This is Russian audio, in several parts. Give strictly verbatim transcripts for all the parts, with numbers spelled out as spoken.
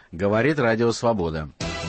Говорит Радио Свобода.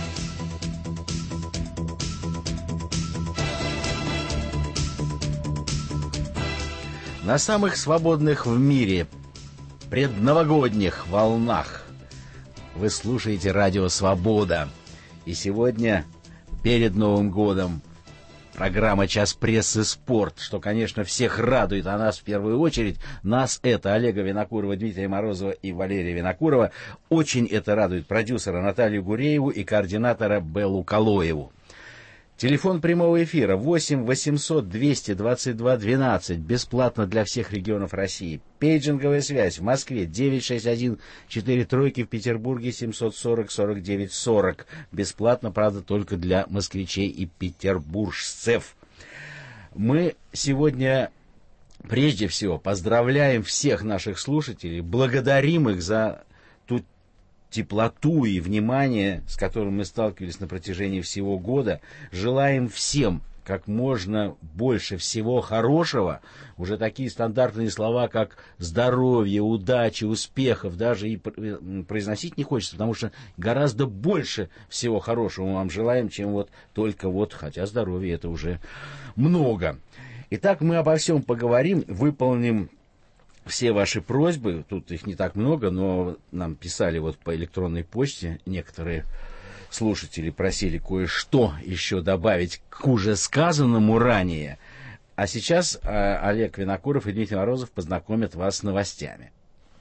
На самых свободных в мире предновогодних волнах вы слушаете Радио Свобода. И сегодня, перед Новым годом, программа «Час прессы. Спорт», что, конечно, всех радует, а нас в первую очередь, нас это, Олега Винокурова, Дмитрия Морозова и Валерия Винокурова, очень это радует продюсера Наталью Гурееву и координатора Беллу Калоеву. Телефон прямого эфира восемь восемьсот двести двадцать два двенадцать, бесплатно для всех регионов России. Пейджинговая связь в Москве девять шесть один четыре тройки, в Петербурге семьсот сорок сорок девять сорок. Бесплатно, правда, только для москвичей и петербуржцев. Мы сегодня прежде всего поздравляем всех наших слушателей, благодарим их за ту теплоту и внимание, с которым мы сталкивались на протяжении всего года. Желаем всем как можно больше всего хорошего. Уже такие стандартные слова, как здоровье, удачи, успехов, даже и произносить не хочется, потому что гораздо больше всего хорошего мы вам желаем, чем вот только вот, хотя здоровье это уже много. Итак, мы обо всем поговорим, выполним все ваши просьбы, тут их не так много, но нам писали вот по электронной почте, некоторые слушатели просили кое-что еще добавить к уже сказанному ранее. А сейчас э, Олег Винокуров и Дмитрий Морозов познакомят вас с новостями.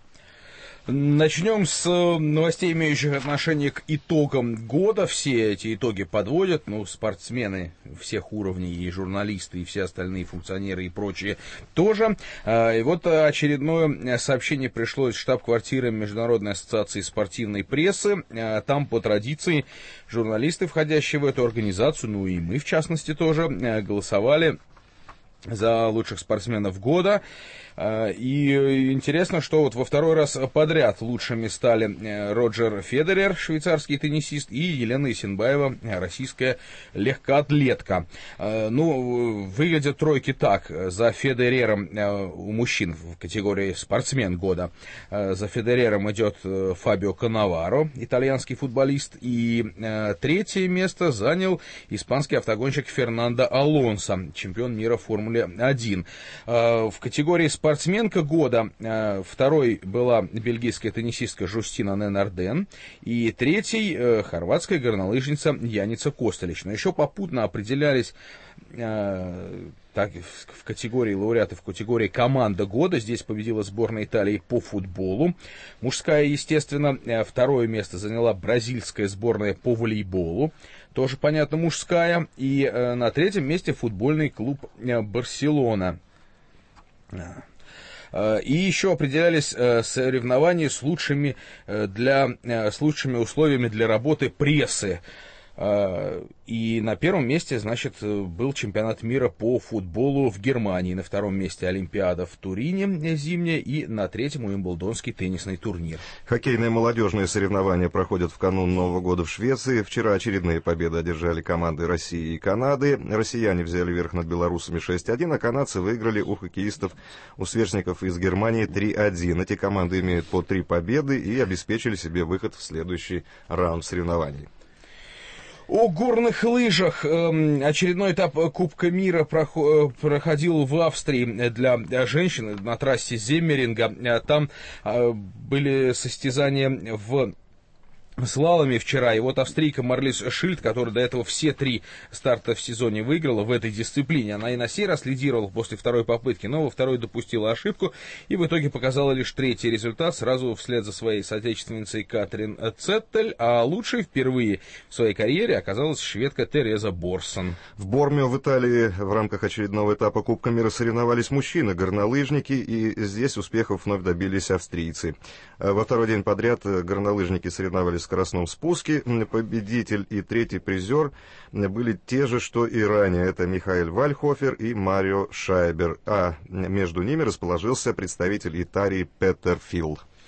Начнем с новостей, имеющих отношение к итогам года. Все эти итоги подводят, ну, спортсмены всех уровней, и журналисты, и все остальные функционеры и прочие тоже. И вот очередное сообщение пришло из штаб-квартиры Международной ассоциации спортивной прессы. Там, по традиции, журналисты, входящие в эту организацию, ну и мы, в частности, тоже, голосовали за лучших спортсменов года. И интересно, что вот во второй раз подряд лучшими стали Роджер Федерер, швейцарский теннисист, и Елена Исенбаева, российская легкоатлетка. Ну, выглядят тройки так. За Федерером у мужчин в категории спортсмен года. За Федерером идет Фабио Каннаваро, итальянский футболист. И третье место занял испанский автогонщик Фернандо Алонсо, чемпион мира в Формуле один. В категории спортсменка года э, второй была бельгийская теннисистка Жустина Ненарден, и третий э, хорватская горнолыжница Яница Костелич. Но еще попутно определялись э, так, в, в категории лауреатов, в категории команда года. Здесь победила сборная Италии по футболу. Мужская, естественно, э, второе место заняла бразильская сборная по волейболу. Тоже, понятно, мужская. И э, на третьем месте футбольный клуб э, Барселона. И еще определялись соревнования с лучшими, для, с лучшими условиями для работы прессы. И на первом месте, значит, был чемпионат мира по футболу в Германии. На втором месте Олимпиада в Турине зимняя. И на третьем Уимблдонский теннисный турнир. Хоккейные молодежные соревнования проходят в канун Нового года в Швеции. Вчера очередные победы одержали команды России и Канады. Россияне взяли верх над белорусами шесть один, а канадцы выиграли у хоккеистов, у сверстников из Германии три один. Эти команды имеют по три победы и обеспечили себе выход в следующий раунд соревнований. О горных лыжах. Очередной этап Кубка мира проходил в Австрии для женщин на трассе Земмеринга. Там были состязания в слаломе вчера, и вот австрийка Марлис Шильд, которая до этого все три старта в сезоне выиграла в этой дисциплине, она и на сей раз лидировала после второй попытки, но во второй допустила ошибку, и в итоге показала лишь третий результат, сразу вслед за своей соотечественницей Катрин Цеттель, а лучшей впервые в своей карьере оказалась шведка Тереза Борсон. В Бормио в Италии в рамках очередного этапа Кубка мира соревновались мужчины-горнолыжники, и здесь успехов вновь добились австрийцы. Во второй день подряд горнолыжники соревновались в скоростном спуске. Победитель и третий призер были те же, что и ранее. Это Михаэль Вальхофер и Марио Шайбер. А между ними расположился представитель Италии Петер Фил.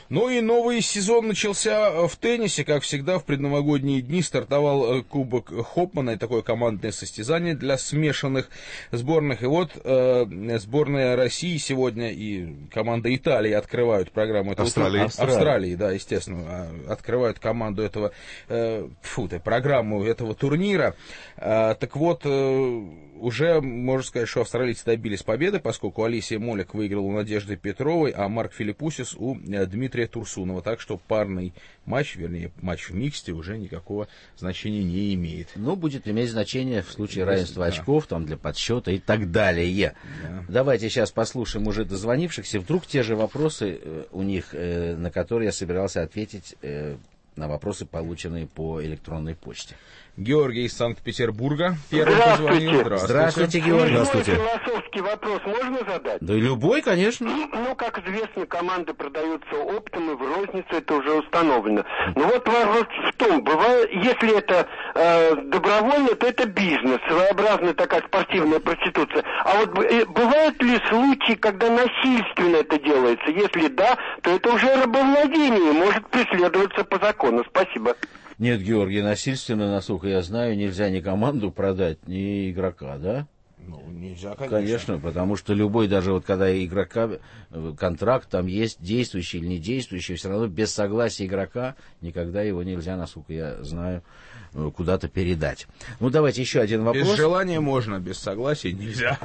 Ну и новый сезон начался в теннисе. Как всегда, в предновогодние дни стартовал Кубок Хопмана. И такое командное состязание для смешанных сборных. И вот э, сборная России сегодня и команда Италии открывают программу этого Австралии. тура. Австралии. Австралии, да, естественно, открывают команду этого, э, фу, ты, программу этого турнира. Э, так вот, э, уже можно сказать, что австралийцы добились победы, поскольку Алисия Молик выиграла у Надежды Петровой, а Марк Филиппусис у Дмитрия Турсунова. Так что парный матч, вернее, матч в миксте уже никакого значения не имеет. Ну, будет иметь значение в случае равенства да. очков, там, для подсчета и так далее. Да. Давайте сейчас послушаем уже дозвонившихся. Вдруг те же вопросы э, у них, э, на которые я собирался ответить, э, на вопросы, полученные по электронной почте. Георгий из Санкт-Петербурга первый позвонил. Здравствуйте. Здравствуйте, Георгий. Здравствуйте. Философский вопрос можно задать? Да любой, конечно. Ну, как известно, команды продаются оптом и в розницу, это уже установлено. Но вот вопрос в том, бывает, если это э, добровольно, то это бизнес, своеобразная такая спортивная проституция. А вот э, бывают ли случаи, когда насильственно это делается? Если да, то это уже рабовладение, может преследоваться по закону. Спасибо. Нет, Георгий, насильственно, насколько я знаю, нельзя ни команду продать, ни игрока, да? Ну, нельзя, конечно. Конечно, потому что любой, даже вот когда игрока, контракт там есть, действующий или не действующий, все равно без согласия игрока никогда его нельзя, насколько я знаю, куда-то передать. Ну, давайте еще один вопрос. Без желания можно, без согласия нельзя.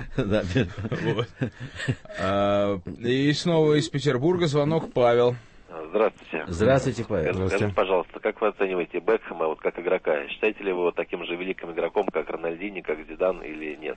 И снова из Петербурга звонок Павел. Здравствуйте. Здравствуйте, Павел. Скажите, Здравствуйте. Пожалуйста, как вы оцениваете Бекхэма вот как игрока? Считаете ли вы его таким же великим игроком, как Рональдини, как Зидан, или нет?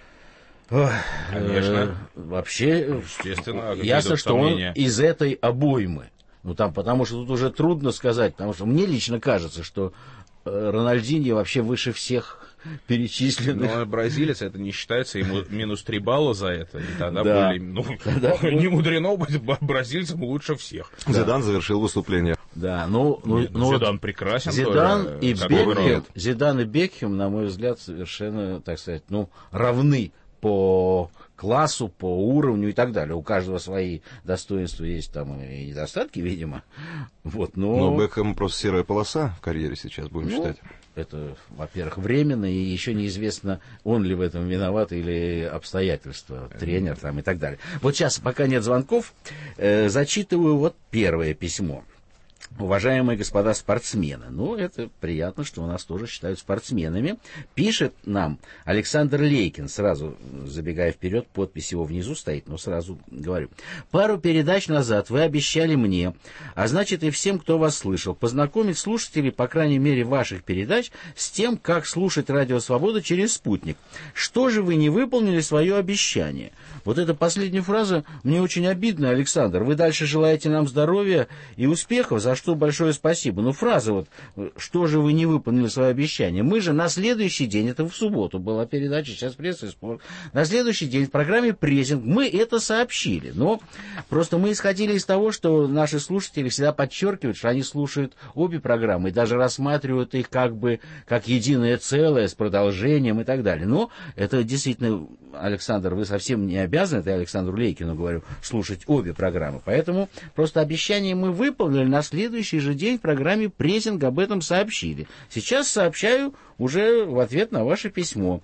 Ох, конечно. Э, вообще, естественно, ясно, что он из этой обоймы. Ну, там, потому что тут уже трудно сказать, потому что мне лично кажется, что Рональдини вообще выше всех перечисленных. Но бразилец, это не считается, ему минус три балла за это. И тогда да. были, ну, тогда не мудрено быть бразильцем лучше всех. Зидан да. завершил выступление. Да, ну, ну, Нет, ну Зидан прекрасен. Зидан тоже, и Бекхэм, Зидан и Бекхэм, на мой взгляд, совершенно, так сказать, ну, равны по классу, по уровню и так далее. У каждого свои достоинства есть там и недостатки, видимо. Вот, но... но Бекхэм просто серая полоса в карьере сейчас, будем ну, считать. Это, во-первых, временно, и еще неизвестно, он ли в этом виноват или обстоятельства, тренер там и так далее. Вот сейчас, пока нет звонков, э, зачитываю вот первое письмо. Уважаемые господа спортсмены, ну, это приятно, что у нас тоже считают спортсменами. Пишет нам Александр Лейкин, сразу забегая вперед, подпись его внизу стоит, но сразу говорю. Пару передач назад вы обещали мне, а значит и всем, кто вас слышал, познакомить слушателей, по крайней мере, ваших передач с тем, как слушать Радио Свобода через спутник. Что же вы не выполнили свое обещание? Вот эта последняя фраза мне очень обидна, Александр. Вы дальше желаете нам здоровья и успехов, за что большое спасибо. Ну, фраза вот, что же вы не выполнили свое обещание? Мы же на следующий день, это в субботу была передача, сейчас пресс и спорт, на следующий день в программе «Прессинг» мы это сообщили. Но просто мы исходили из того, что наши слушатели всегда подчеркивают, что они слушают обе программы и даже рассматривают их как бы как единое целое с продолжением и так далее. Но это действительно, Александр, вы совсем не обязаны, это я Александру Лейкину говорю, слушать обе программы. Поэтому просто обещание мы выполнили, на следующий же день в программе «Прессинг» об этом сообщили. Сейчас сообщаю уже в ответ на ваше письмо.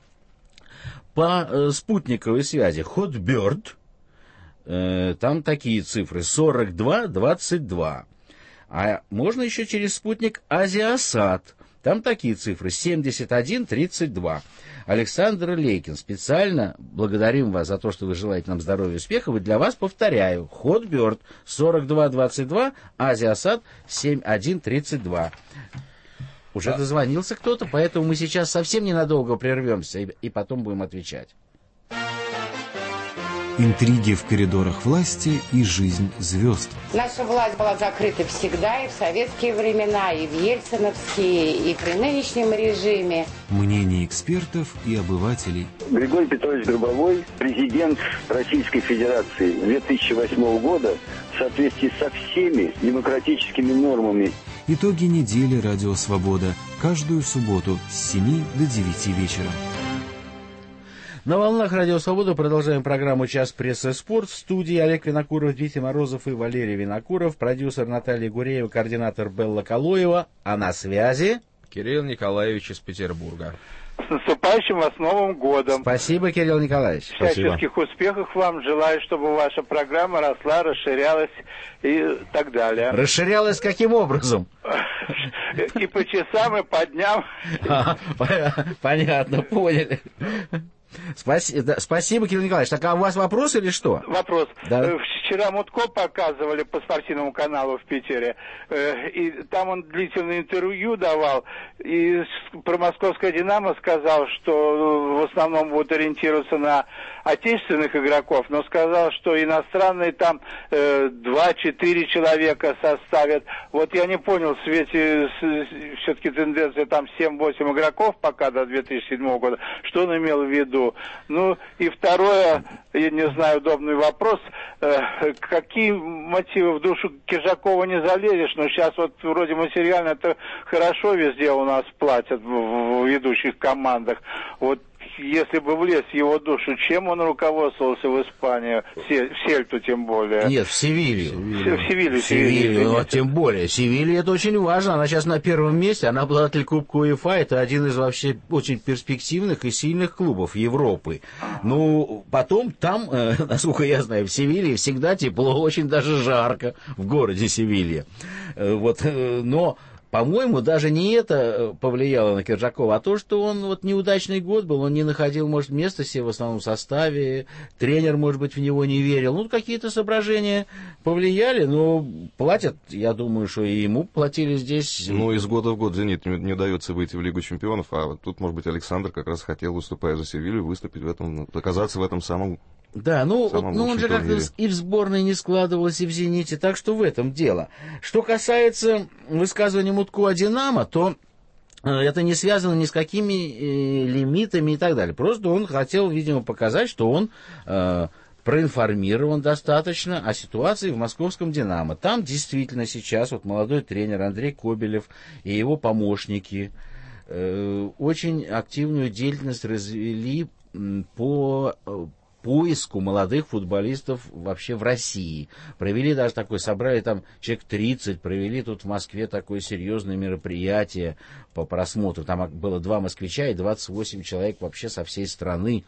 По э, спутниковой связи Hotbird, э, там такие цифры сорок два двадцать два. А можно еще через спутник Азиасат. Там такие цифры семьдесят один тридцать два. Александр Лейкин, специально благодарим вас за то, что вы желаете нам здоровья и успехов. И для вас повторяю. Hotbird сорок два двадцать два, Азиасат семьдесят один тридцать два. Уже да. дозвонился кто-то, поэтому мы сейчас совсем ненадолго прервемся и, и потом будем отвечать. Интриги в коридорах власти и жизнь звезд. Наша власть была закрыта всегда, и в советские времена, и в ельциновские, и при нынешнем режиме. Мнения экспертов и обывателей. Григорий Петрович Гробовой, президент Российской Федерации две тысячи восьмого года, в соответствии со всеми демократическими нормами. Итоги недели «Радио Свобода». Каждую субботу с семи до девяти вечера. На волнах Радио Свобода продолжаем программу «Час прессы и спорт». В студии Олег Винокуров, Дмитрий Морозов и Валерий Винокуров, продюсер Наталья Гуреева, координатор Белла Калоева. А на связи Кирилл Николаевич из Петербурга. С наступающим вас Новым годом. Спасибо, Кирилл Николаевич. Всяческих Спасибо. Успехов вам. Желаю, чтобы ваша программа росла, расширялась и так далее. Расширялась каким образом? И по часам, и по дням. Понятно, поняли. Спасибо, да, спасибо, Кирилл Николаевич. Так, а у вас вопрос или что? Вопрос. Да. Вчера Мутко показывали по спортивному каналу в Питере, и там он длительное интервью давал, и про московское «Динамо» сказал, что в основном будут ориентироваться на отечественных игроков, но сказал, что иностранные там два-четыре человека составят. Вот я не понял, в свете все-таки тенденция там семь-восемь игроков пока до две тысячи седьмого года, что он имел в виду? Ну и второе, я не знаю, удобный вопрос, э, какие мотивы в душу Киржакова не залезешь, но сейчас вот вроде материально это хорошо везде у нас платят в, в ведущих командах, вот если бы влез в его душу, чем он руководствовался в Испании, в Сельту тем более? Нет, в Севилью. В Севилью. В Севилью, ну, тем более. Севилья это очень важно, она сейчас на первом месте, она обладатель Кубка УЕФА, это один из вообще очень перспективных и сильных клубов Европы. Ну, потом там, э, насколько я знаю, в Севилье всегда тепло, очень даже жарко в городе Севилья. Э, вот, э, но... По-моему, даже не это повлияло на Киржакова, а то, что он вот неудачный год был, он не находил, может, места себе в основном составе, тренер, может быть, в него не верил. Ну, какие-то соображения повлияли, но платят, я думаю, что и ему платили здесь. Ну, из года в год «Зенит» не, не удается выйти в Лигу чемпионов, а вот тут, может быть, Александр как раз хотел, выступая за Севилью, выступить в этом, оказаться в этом самом... Да, ну, вот, ну он же как-то и в сборной не складывался, и в «Зените», так что в этом дело. Что касается высказывания Мутко о «Динамо», то это не связано ни с какими э, лимитами и так далее. Просто он хотел, видимо, показать, что он э, проинформирован достаточно о ситуации в московском «Динамо». Там действительно сейчас вот молодой тренер Андрей Кобелев и его помощники э, очень активную деятельность развели по... поиску молодых футболистов вообще в России. Провели даже такое, собрали там человек тридцать, провели тут в Москве такое серьезное мероприятие по просмотру. Там было два москвича и двадцать восемь человек вообще со всей страны.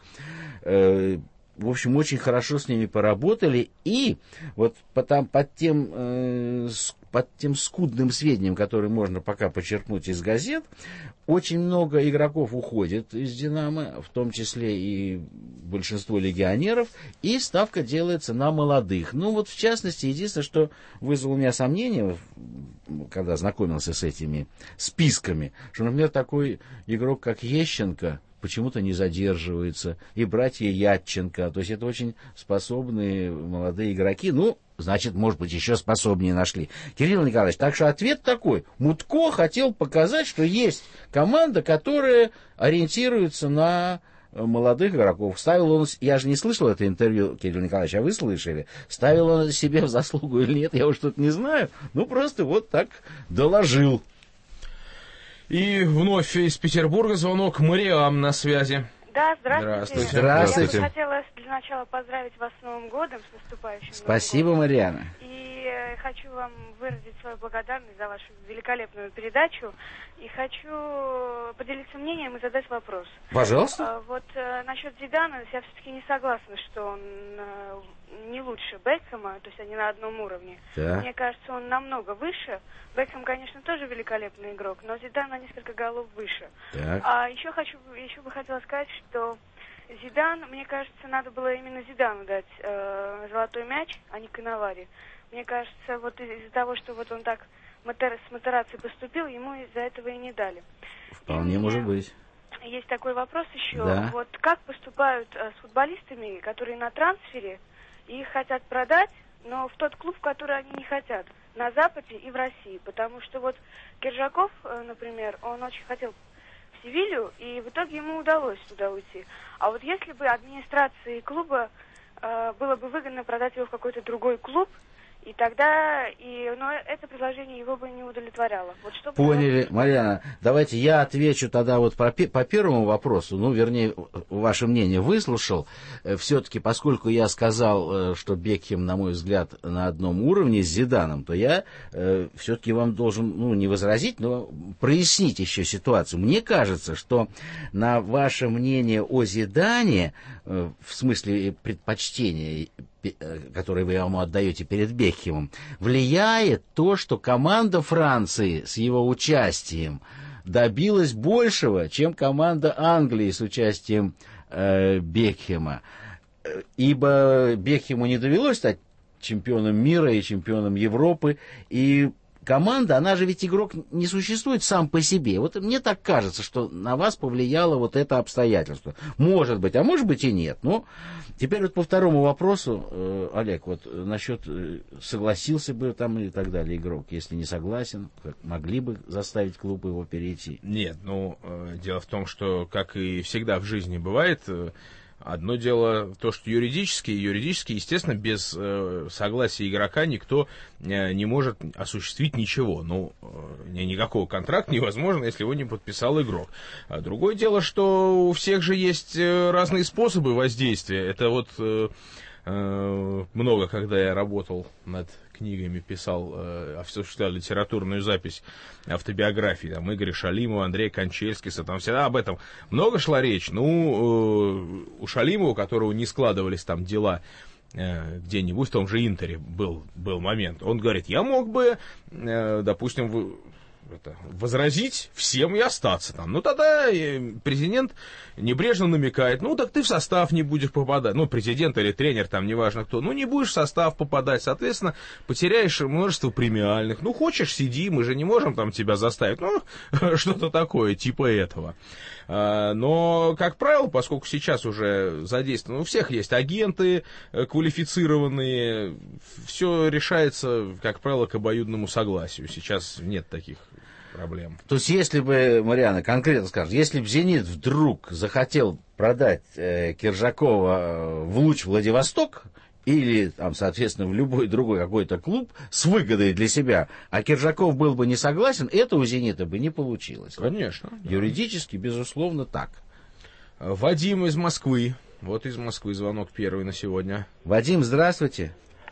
В общем, очень хорошо с ними поработали. И вот потом, под тем... под тем скудным сведениям, которые можно пока почерпнуть из газет, очень много игроков уходит из «Динамо», в том числе и большинство легионеров, и ставка делается на молодых. Ну вот, в частности, единственное, что вызвало у меня сомнение, когда знакомился с этими списками, что, например, такой игрок, как Ещенко, почему-то не задерживается, и братья Ятченко, то есть это очень способные молодые игроки, ну, значит, может быть, еще способнее нашли. Кирилл Николаевич, так что ответ такой. Мутко хотел показать, что есть команда, которая ориентируется на молодых игроков. Ставил он, я же не слышал это интервью, Кирилл Николаевич, а вы слышали? Ставил он себе в заслугу или нет, я уж тут не знаю. Ну, просто вот так доложил. И вновь из Петербурга звонок. Мариам на связи. Да, здравствуйте. Здравствуйте. Я бы хотела для начала поздравить вас с Новым годом, с наступающим Спасибо, Новым годом. Мариана. И э, хочу вам выразить свою благодарность за вашу великолепную передачу. И хочу поделиться мнением и задать вопрос. Пожалуйста. А, вот э, насчет Зидана я все-таки не согласна, что он э, не лучше Бекхэма, то есть они на одном уровне. Да. Мне кажется, он намного выше. Бекхэм, конечно, тоже великолепный игрок, но Зидан на несколько голов выше. Так. А еще хочу, еще бы хотела сказать, что Зидан, мне кажется, надо было именно Зидану дать э, золотой мяч, а не Канавари. Мне кажется, вот из- из-за того, что вот он так мотер- с Матераци поступил, ему из-за этого и не дали. Вполне И может быть. есть такой вопрос еще. Да. Вот как поступают э, с футболистами, которые на трансфере, и их хотят продать, но в тот клуб, в который они не хотят, на Западе и в России. Потому что вот Киржаков, э, например, он очень хотел в Севилью, и в итоге ему удалось туда уйти. А вот если бы администрации клуба э, было бы выгодно продать его в какой-то другой клуб, И тогда, и, но это предложение его бы не удовлетворяло. Вот что Поняли, Марьяна. Давайте я отвечу тогда вот по, по первому вопросу, ну, вернее, ваше мнение выслушал. Все-таки, поскольку я сказал, что Бекхем, на мой взгляд, на одном уровне с Зиданом, то я э, все-таки вам должен, ну, не возразить, но прояснить еще ситуацию. Мне кажется, что на ваше мнение о Зидане, э, в смысле предпочтения, который вы ему отдаете перед Бекхемом, влияет то, что команда Франции с его участием добилась большего, чем команда Англии с участием э, Бекхема. Ибо Бекхему не довелось стать чемпионом мира и чемпионом Европы, и команда, она же ведь игрок не существует сам по себе. Вот мне так кажется, что на вас повлияло вот это обстоятельство. Может быть, а может быть и нет. Ну, теперь вот по второму вопросу, э, Олег, вот насчет э, согласился бы там и так далее игрок, если не согласен, могли бы заставить клуб его перейти? Нет, ну, э, дело в том, что, как и всегда в жизни бывает, э, одно дело то, что юридически, юридически, естественно, без э, согласия игрока никто э, не может осуществить ничего. Ну, э, никакого контракта невозможно, если его не подписал игрок. А другое дело, что у всех же есть э, разные способы воздействия. Это вот э, э, много, когда я работал над книгами, писал, э, осуществлял литературную запись автобиографии, там, Игоря Шалимова, Андрея Кончельскиса, там всегда об этом много шла речь. Ну, э, у Шалимова, у которого не складывались там дела э, где-нибудь, в том же Интере был, был момент, он говорит, я мог бы, э, допустим, в, это, возразить всем и остаться там. Ну, тогда президент небрежно намекает, ну, так ты в состав не будешь попадать. Ну, президент или тренер, там, неважно кто. Ну, не будешь в состав попадать, соответственно, потеряешь множество премиальных. Ну, хочешь, сиди, мы же не можем там тебя заставить. Ну, что-то такое, типа этого. Но, как правило, поскольку сейчас уже задействованы, у всех есть агенты квалифицированные, все решается, как правило, к обоюдному согласию. Сейчас нет таких проблем. То есть, если бы, Марьяна, конкретно скажет, если бы «Зенит» вдруг захотел продать э, Киржакова в «Луч Владивосток», или, там, соответственно, в любой другой какой-то клуб с выгодой для себя, а Киржаков был бы не согласен, это у «Зенита» бы не получилось. Конечно. Юридически, да. Безусловно, так. Вадим из Москвы. Вот из Москвы звонок первый на сегодня. Вадим, здравствуйте.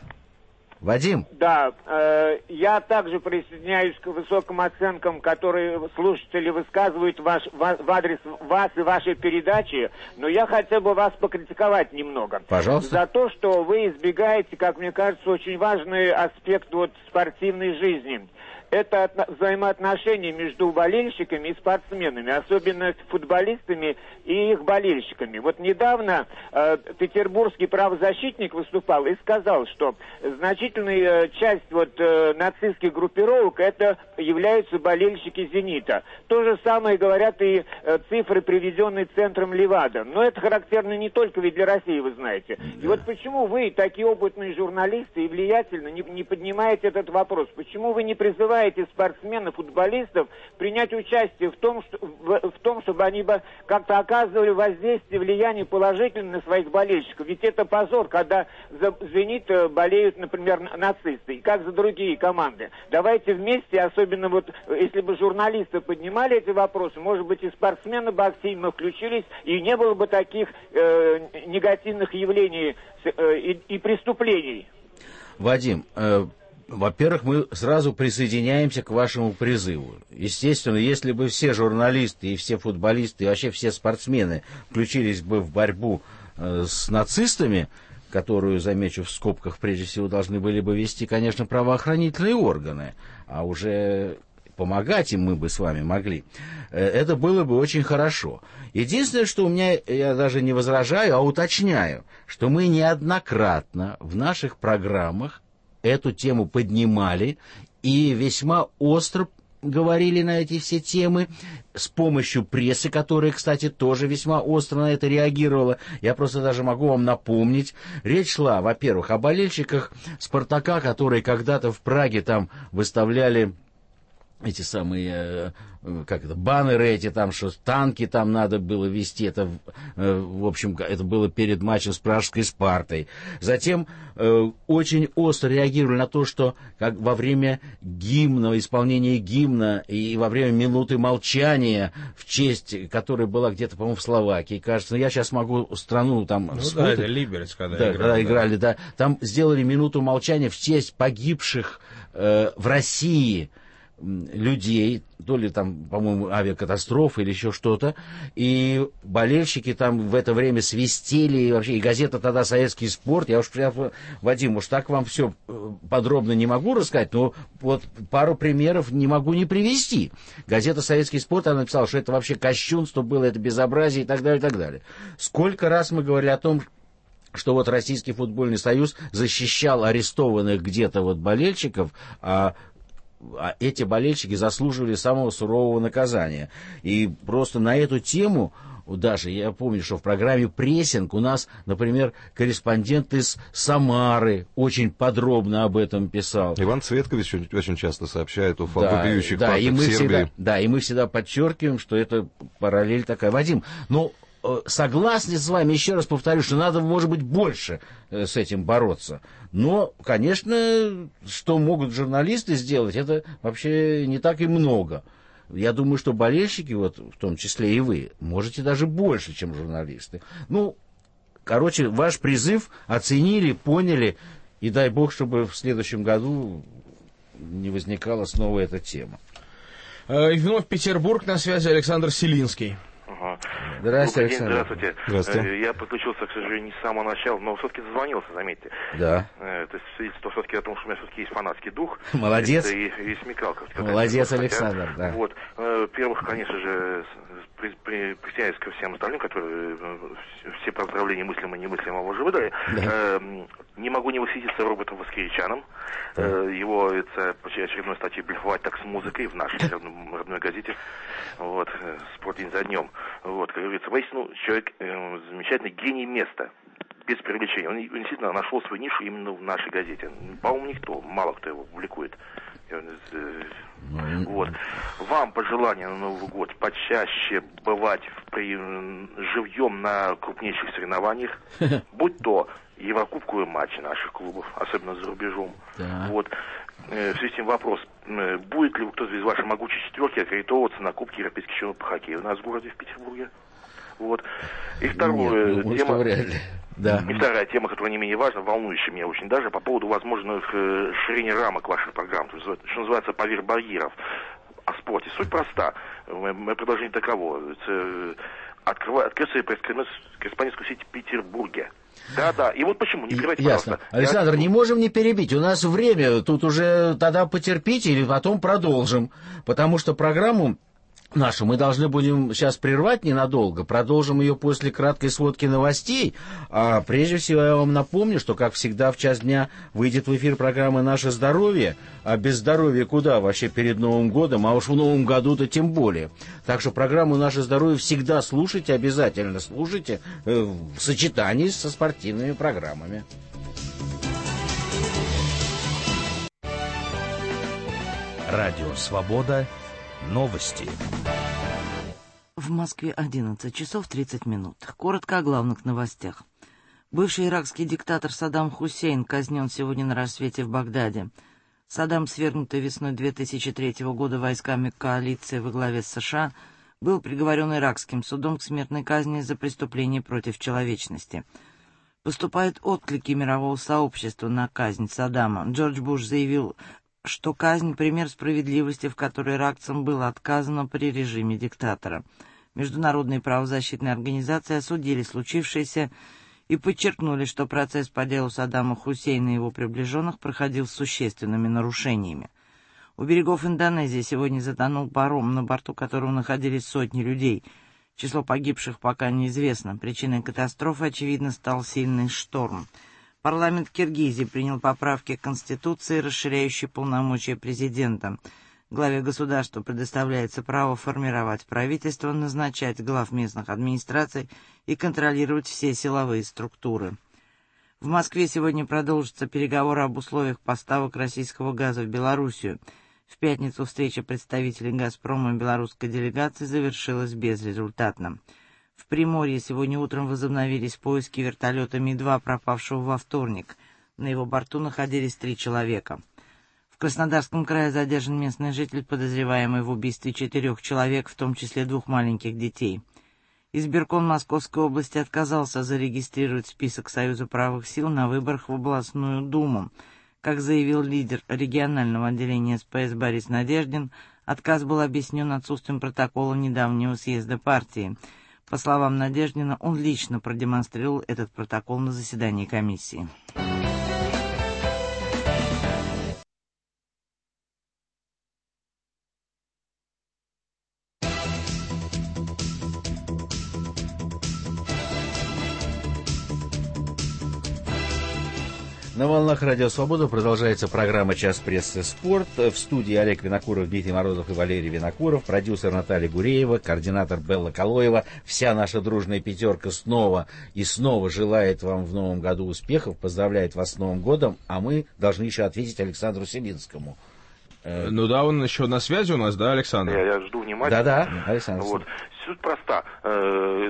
Вадим? Да, э, я также присоединяюсь к высоким оценкам, которые слушатели высказывают ваш, в, в адрес вас и вашей передачи, но я хотел бы вас покритиковать немного. Пожалуйста. За то, что вы избегаете, как мне кажется, очень важный аспект вот спортивной жизни. Это взаимоотношения между болельщиками и спортсменами, особенно футболистами и их болельщиками. Вот недавно э, петербургский правозащитник выступал и сказал, что значительная часть вот, э, нацистских группировок это являются болельщики «Зенита». То же самое говорят и э, цифры, приведенные центром Левада. Но это характерно не только ведь для России, вы знаете. И вот почему вы, такие опытные журналисты и влиятельно, не, не поднимаете этот вопрос? Почему вы не призываете спортсменов, футболистов принять участие в том, что, в, в том, чтобы они бы как-то оказывали воздействие, влияние положительное на своих болельщиков. Ведь это позор, когда за «Зенит» болеют, например, нацисты, и как за другие команды. Давайте вместе, особенно вот, если бы журналисты поднимали эти вопросы, может быть, и спортсмены бы активно включились, и не было бы таких э, негативных явлений э, и, и преступлений. Вадим, э... Во-первых, мы сразу присоединяемся к вашему призыву. Естественно, если бы все журналисты и все футболисты, и вообще все спортсмены включились бы в борьбу э, с нацистами, которую, замечу в скобках, прежде всего должны были бы вести, конечно, правоохранительные органы, а уже помогать им мы бы с вами могли, это было бы очень хорошо. Единственное, что у меня, я даже не возражаю, а уточняю, что мы неоднократно в наших программах эту тему поднимали и весьма остро говорили на эти все темы с помощью прессы, которая, кстати, тоже весьма остро на это реагировала. Я просто даже могу вам напомнить. Речь шла, во-первых, о болельщиках «Спартака», которые когда-то в Праге там выставляли эти самые, как это, баннеры эти там, что танки там надо было вести, это, в общем, это было перед матчем с Пражской Спартой. Затем э, очень остро реагировали на то, что как во время гимна, исполнения гимна и во время минуты молчания, в честь которой была где-то, по-моему, в Словакии, кажется, я сейчас могу страну там... Ну спутать. да, это Либерец, когда да, играли. Когда играли, да. Там сделали минуту молчания в честь погибших э, в России людей, то ли там, по-моему, авиакатастрофа или еще что-то, и болельщики там в это время свистели, и вообще, и газета тогда «Советский спорт», я уж, Вадим, уж так вам все подробно не могу рассказать, но вот пару примеров не могу не привести. Газета «Советский спорт», она написала, что это вообще кощунство было, это безобразие и так далее, и так далее. Сколько раз мы говорили о том, что вот Российский футбольный союз защищал арестованных где-то вот болельщиков, а А эти болельщики заслуживали самого сурового наказания. И просто на эту тему, даже я помню, что в программе «Прессинг» у нас, например, корреспондент из Самары очень подробно об этом писал. Иван Цветкович очень часто сообщает о да, вопиющих да, фактах и мы в Сербии. всегда, да, и мы всегда подчеркиваем, что это параллель такая. Вадим, ну, согласны с вами, еще раз повторю, что надо, может быть, больше с этим бороться. Но, конечно, что могут журналисты сделать, это вообще не так и много. Я думаю, что болельщики, вот в том числе и вы, можете даже больше, чем журналисты. Ну, короче, ваш призыв оценили, поняли, и дай бог, чтобы в следующем году не возникала снова эта тема. И вновь Петербург, на связи Александр Селинский. Ага. Здравствуйте, День, здравствуйте. Здравствуйте. Я подключился, к сожалению, не с самого начала, но все-таки зазвонился, заметьте. Да. То есть свидетельство все-таки о том, что у меня все-таки есть фанатский дух. Молодец. И, и смекалка. Молодец, Александр, да. Вот. Первых, конечно же, при, при, присоединяюсь ко всем остальным, которые все поздравления мыслимо и немыслимо уже выдали. Да. Не могу не восхититься Робертом Воскиричаном. Да. Его это, очередной статьей блефовать так с музыкой в нашей родной газете. Вот, спорт день за днем. Вот, как говорится, воистину человек э, замечательный, гений места, без привлечения. Он, он действительно нашел свою нишу именно в нашей газете. По-моему, никто, мало кто его публикует. Э, э, вот. Вам пожелание на Новый год почаще бывать при, живьем на крупнейших соревнованиях, будь то еврокубковые матчи наших клубов, особенно за рубежом. Да. Вот. В связи с этим вопрос, будет ли кто-то из вашей могучей четверки аккредитовываться на Кубке Европейских чемпионов по хоккею у нас в городе, в Петербурге? Вот. И вторая тема, да. И вторая тема, которая не менее важна, волнующая меня очень даже, по поводу возможных ширения рамок ваших программ, что называется «Поверь барьеров» о спорте. Суть проста. Мое предложение таково. Открыться корреспондентскую сеть в Петербурге. Да, да. И вот почему. Не перебивайте, Ясно. пожалуйста. Александр, Я... не можем не перебить. У нас время. Тут уже тогда потерпите или потом продолжим. Потому что программу нашу мы должны будем сейчас прервать ненадолго. Продолжим ее после краткой сводки новостей. А прежде всего я вам напомню, что, как всегда, в час дня выйдет в эфир программа «Наше здоровье». А без здоровья куда вообще перед Новым годом? А уж в Новом году-то тем более. Так что программу «Наше здоровье» всегда слушайте, обязательно слушайте э, в сочетании со спортивными программами. Радио «Свобода». Новости. В Москве одиннадцать часов тридцать минут. Коротко о главных новостях. Бывший иракский диктатор Саддам Хусейн казнен сегодня на рассвете в Багдаде. Саддам, свергнутый весной две тысячи третьего года войсками коалиции во главе с США, был приговорен иракским судом к смертной казни за преступление против человечности. Поступают отклики мирового сообщества на казнь Саддама. Джордж Буш заявил, что казнь — пример справедливости, в которой иракцам было отказано при режиме диктатора. Международные правозащитные организации осудили случившееся и подчеркнули, что процесс по делу Саддама Хусейна и его приближенных проходил с существенными нарушениями. У берегов Индонезии сегодня затонул паром, на борту которого находились сотни людей. Число погибших пока неизвестно. Причиной катастрофы, очевидно, стал сильный шторм. Парламент Киргизии принял поправки к Конституции, расширяющие полномочия президента. Главе государства предоставляется право формировать правительство, назначать глав местных администраций и контролировать все силовые структуры. В Москве сегодня продолжатся переговоры об условиях поставок российского газа в Белоруссию. В пятницу встреча представителей «Газпрома» и белорусской делегации завершилась безрезультатно. В Приморье сегодня утром возобновились поиски вертолета Ми два, пропавшего во вторник. На его борту находились три человека. В Краснодарском крае задержан местный житель, подозреваемый в убийстве четырех человек, в том числе двух маленьких детей. Избирком Московской области отказался зарегистрировать список Союза правых сил на выборах в областную думу. Как заявил лидер регионального отделения СПС Борис Надеждин, отказ был объяснен отсутствием протокола недавнего съезда партии. По словам Надеждина, он лично продемонстрировал этот протокол на заседании комиссии. На волнах Радио Свобода продолжается программа «Час прессы. Спорт». В студии Олег Винокуров, Дмитрий Морозов и Валерий Винокуров, продюсер Наталья Гуреева, координатор Белла Калоева. Вся наша дружная пятерка снова и снова желает вам в новом году успехов, поздравляет вас с Новым годом, а мы должны еще ответить Александру Селинскому. Ну да, он еще на связи у нас, да, Александр? Я, я жду внимательно. Да-да, Александр. Вот. Суть проста. Э,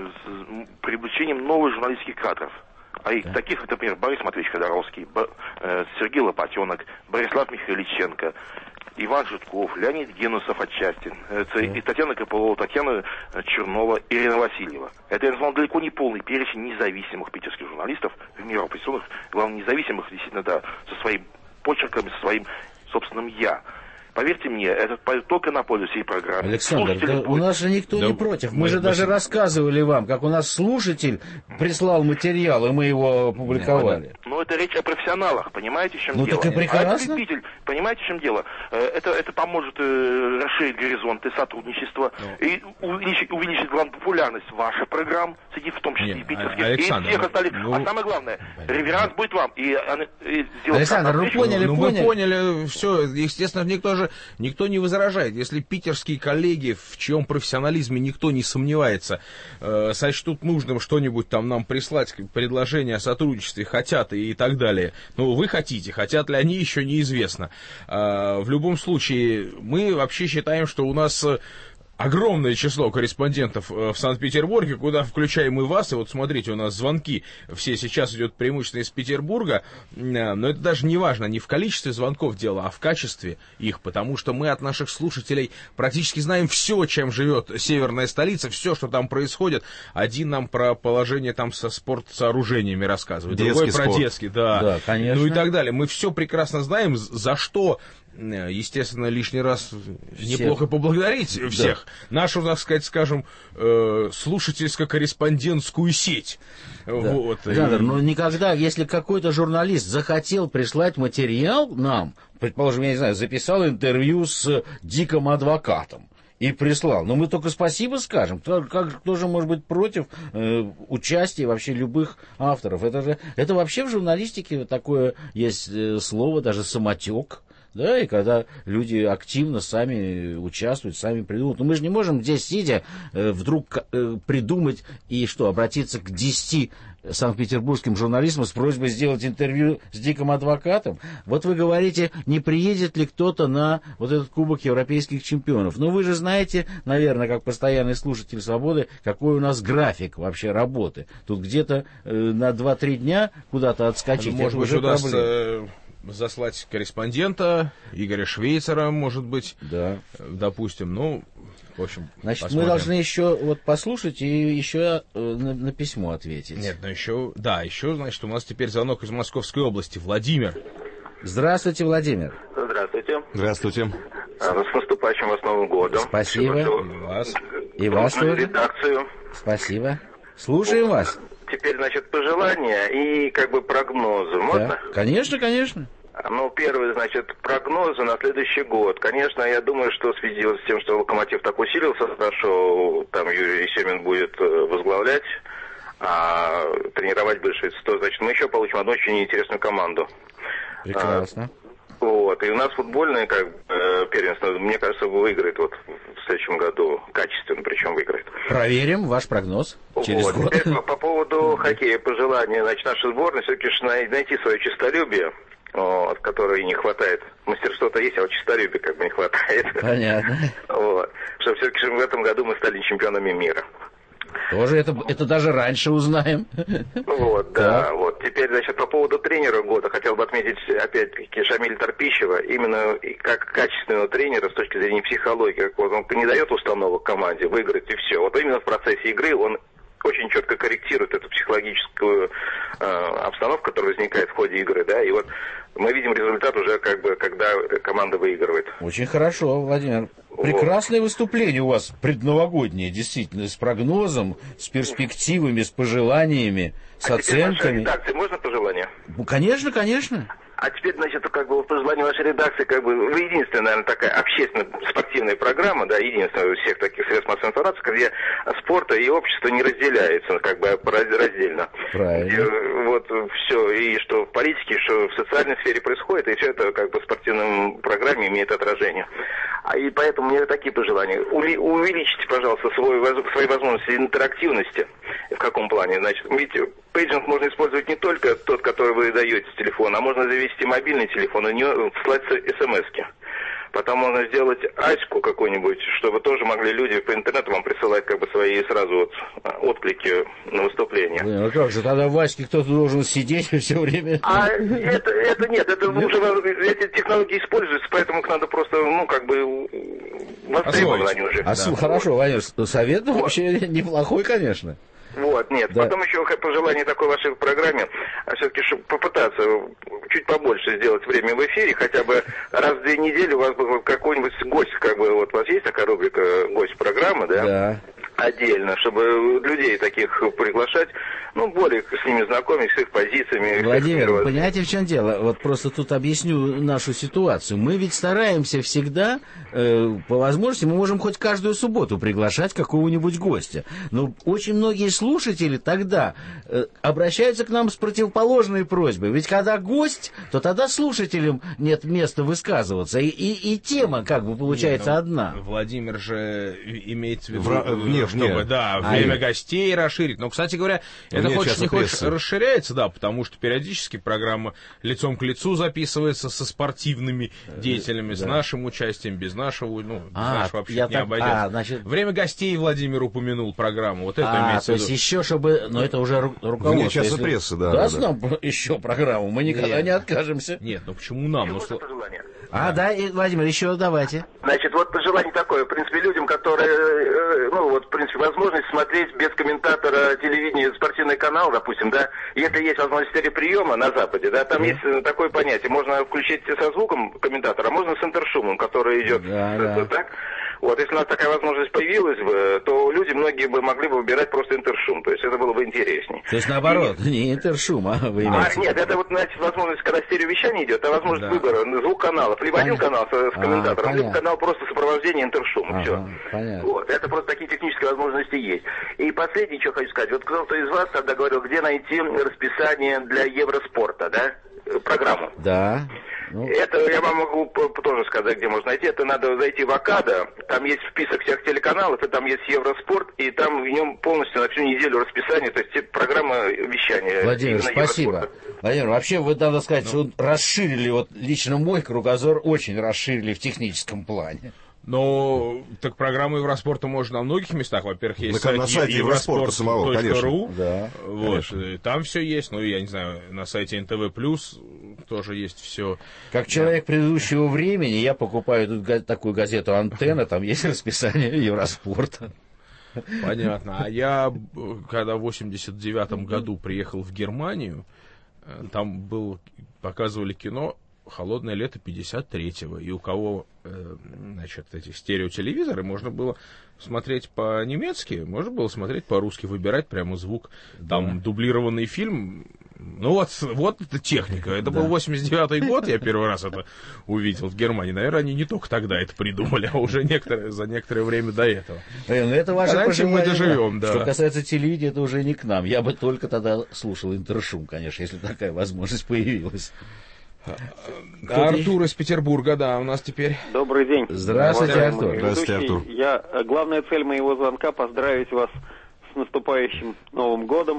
с привлечением новых журналистских кадров. А их, да. таких, например, Борис Матвеевич Ходоровский, Б, э, Сергей Лопатенок, Борислав Михайличенко, Иван Житков, Леонид Генусов отчасти, э, да. и Татьяна Копылова, Татьяна Чернова, Ирина Васильева. Это, я назвал, далеко не полный перечень независимых питерских журналистов, в меру определенных, главное, независимых, действительно, да, со своим почерком, со своим собственным «я». Поверьте мне, это только на пользу всей программы. Александр, да у нас же никто да, не против. Мы, мы же мы... даже рассказывали вам, как у нас слушатель прислал материал, и мы его опубликовали. Ну, это речь о профессионалах, понимаете, в чем ну, дело? Ну, так и прекрасно. А это любитель, понимаете, в чем дело? Это, это поможет э, расширить горизонты сотрудничества ну. и увеличить, увеличить, главное, популярность ваших программ, среди в том числе Нет, и питерских, Александр, и всех остальных. Ну... А самое главное, реверанс будет вам. И, и, и Александр, ну поняли, ну, поняли. Мы поняли, все, естественно, никто же Никто не возражает. Если питерские коллеги, в чьем профессионализме никто не сомневается, э, сочтут нужным что-нибудь там нам прислать, предложение о сотрудничестве, хотят и, и так далее. Ну, вы хотите, хотят ли они, еще неизвестно. Э, в любом случае, мы вообще считаем, что у нас огромное число корреспондентов в Санкт-Петербурге, куда включаем и вас. И вот смотрите, у нас звонки все сейчас идет преимущественно из Петербурга, но это даже не важно, не в количестве звонков дело, а в качестве их, потому что мы от наших слушателей практически знаем все, чем живет северная столица, все, что там происходит. Один нам про положение там со спортсооружениями рассказывает, детский другой спорт. про детский, да, да, конечно. Ну и так далее. Мы все прекрасно знаем, за что... Естественно, лишний раз всех. Неплохо поблагодарить да. всех. Нашу, так сказать, скажем, э, слушательско-корреспондентскую сеть. Да. Вот. Александр, и... но никогда, если какой-то журналист захотел прислать материал нам, предположим, я не знаю, записал интервью с диким адвокатом и прислал. Но мы только спасибо скажем. Кто, как, кто же может быть против э, участия вообще любых авторов? Это же это вообще в журналистике такое есть э, слово, даже самотек. Да, и когда люди активно сами участвуют, сами придумывают. Но мы же не можем здесь, сидя, э, вдруг э, придумать и что, обратиться к десяти санкт-петербургским журналистам с просьбой сделать интервью с диким адвокатом. Вот вы говорите, не приедет ли кто-то на вот этот Кубок Европейских чемпионов. Но вы же знаете, наверное, как постоянный слушатель «Свободы», какой у нас график вообще работы. Тут где-то э, на два-три дня куда-то отскочить. Ну, может быть, удастся заслать корреспондента Игоря Швейцера, может быть, да. допустим, ну, в общем, значит, посмотрим. Мы должны еще вот послушать и еще на, на письмо ответить. Нет, ну еще, да, еще, значит, у нас теперь звонок из Московской области. Владимир. Здравствуйте, Владимир. Здравствуйте. Здравствуйте. А, с наступающим вас Новым годом. Спасибо. И вас. И вас тоже. Редакцию. Спасибо. Слушаем вас. Теперь, значит, пожелания и как бы прогнозы. Можно? Да. Конечно, конечно. Ну, первый, значит, прогнозы на следующий год. Конечно, я думаю, что в связи с тем, что «Локомотив» так усилился хорошо, там Юрий Семин будет возглавлять, а тренировать бывший, то, значит, мы еще получим одну очень интересную команду. Прекрасно. А, вот, и у нас футбольное, как бы, первенство, мне кажется, выиграет вот в следующем году, качественно, причем выиграет. Проверим ваш прогноз через вот. год. Теперь по, по поводу хоккея, пожелания, значит, нашей сборной все-таки найти свое честолюбие вот, которой не хватает. Мастерства-то есть, а вот честолюбия как бы не хватает. Понятно. Вот. Что все-таки в этом году мы стали чемпионами мира. Тоже это, это даже раньше узнаем. Вот, да. Так. Вот. Теперь, значит, по поводу тренера года хотел бы отметить, опять-таки, Шамиля Торпищева, именно как качественного тренера с точки зрения психологии. Как вот он не дает установок команде выиграть и все. Вот именно в процессе игры он очень четко корректирует эту психологическую э, обстановку, которая возникает в ходе игры, да, и вот мы видим результат уже, как бы, когда команда выигрывает. Очень хорошо, Владимир. Прекрасное вот выступление у вас предновогоднее, действительно, с прогнозом, с перспективами, с пожеланиями, с а оценками. Редакции можно пожелания? Ну, конечно, конечно. А теперь, значит, как бы по желанию вашей редакции, как бы вы единственная, наверное, такая общественно-спортивная программа, да, единственная из всех таких средств массовой информации, где спорта и общество не разделяются, как бы раздельно. Правильно. И, вот все, и что в политике, что в социальной сфере происходит, и все это как бы в спортивной программе имеет отражение. А и поэтому у меня такие пожелания. Ули, увеличьте, пожалуйста, свой, свои возможности интерактивности. В каком плане? Значит, видите, пейджинг можно использовать не только тот, который вы даете с телефона, а можно завести мобильный телефон и не вслать смс-ки. Потом можно сделать аську какую-нибудь, чтобы тоже могли люди по интернету вам присылать как бы свои сразу вот отклики на выступление. Блин, а как же, тогда в аське кто-то должен сидеть все время? А это, это нет, это уже эти технологии используются, поэтому их надо просто, ну, как бы востребованы они уже. А да. Хорошо, Ваня, совет вот. Вообще неплохой, конечно. Вот, нет. Да. Потом еще пожелание такой вашей программе, а все-таки попытаться чуть побольше сделать время в эфире, хотя бы раз в две недели у вас был какой-нибудь гость, как бы, вот у вас есть такая рубрика «Гость программы», да? Да. Отдельно, чтобы людей таких приглашать, ну, более с ними знакомить, с их позициями. Владимир, вы понимаете, в чем дело? Вот просто тут объясню нашу ситуацию. Мы ведь стараемся всегда, э, по возможности, мы можем хоть каждую субботу приглашать какого-нибудь гостя. Но очень многие слушатели тогда э, обращаются к нам с противоположной просьбой. Ведь когда гость, то тогда слушателям нет места высказываться. И, и, и тема, как бы, получается, нет, одна. Владимир же имеется в виду... В... Нет, чтобы, нет. да, а время нет. гостей расширить. Но, кстати говоря, это нет, хочешь не хочешь пресса. расширяется, да, потому что периодически программа лицом к лицу записывается со спортивными деятелями, да. С нашим участием, без нашего, ну, без а, нашего вообще не так... обойдется. А, значит... Время гостей Владимир упомянул программу. Вот это а, имеется то в виду. есть еще, чтобы... Но это уже руководство. Вне часа если... прессы, да. Даст да, нам да. еще программу, мы никогда нет. не откажемся. Нет, ну почему нам? Ну, что... А, да, и, Владимир, еще давайте. Значит, вот пожелание такое, в принципе, людям, которые, ну, вот, в принципе, возможность смотреть без комментатора телевидения спортивный канал, допустим, да, если есть возможность телеприема на Западе, да, там есть такое понятие, можно включить со звуком комментатора, а можно с интершумом, который идет, да, да. так. Вот, если у нас такая возможность появилась бы, то люди, многие бы могли бы выбирать просто интершум, то есть это было бы интересней. То есть наоборот, и... не интершум, а вы имеете... А, нет, это вот, значит, возможность, когда стереовещание идет, а возможность да. выбора двух каналов. Либо понятно. Один канал с, с комментатором, а, либо канал просто сопровождения интершума, ага, все. Понятно. Вот, это просто такие технические возможности есть. И последнее, что хочу сказать, вот кто-то из вас тогда говорил, где найти расписание для Евроспорта, да, программу. Да. Ну... Это я вам могу тоже сказать, где можно найти. Это надо зайти в Акадо, там есть список всех телеканалов, и там есть Евроспорт, и там в нем полностью на всю неделю расписание, то есть программа вещания. Владимир, спасибо. Владимир, вообще вы, надо сказать, ну... что расширили, вот лично мой кругозор очень расширили в техническом плане. Ну, так программу Евроспорта можно на многих местах. Во-первых, есть на, сайт, сайт евроспорта самого, конечно. Да, вот, конечно. Там все есть. Ну, я не знаю, на сайте эн тэ вэ плюс тоже есть все. Как человек предыдущего времени, я покупаю тут такую газету «Антенна», там есть расписание Евроспорта. Понятно. А я, когда в восемьдесят девятом году приехал в Германию, там был, показывали кино «Холодное лето пятьдесят третьего», и у кого, э, значит, эти стереотелевизоры, можно было смотреть по-немецки, можно было смотреть по-русски, выбирать прямо звук, там, да. Дублированный фильм. Ну вот, вот эта техника. Это да. был восемьдесят девятый год, я первый раз это увидел в Германии. Наверное, они не только тогда это придумали, а уже некоторое, за некоторое время до этого. Э, ну это ваше пожелание. Мы доживем, да. Что касается телевидения, это уже не к нам. Я бы только тогда слушал интершум, конечно, если такая возможность появилась. А Артур из Петербурга, да, у нас теперь. Добрый день. Здравствуйте, Артур. Здравствуйте, Артур. Я, главная цель моего звонка — поздравить вас с наступающим Новым годом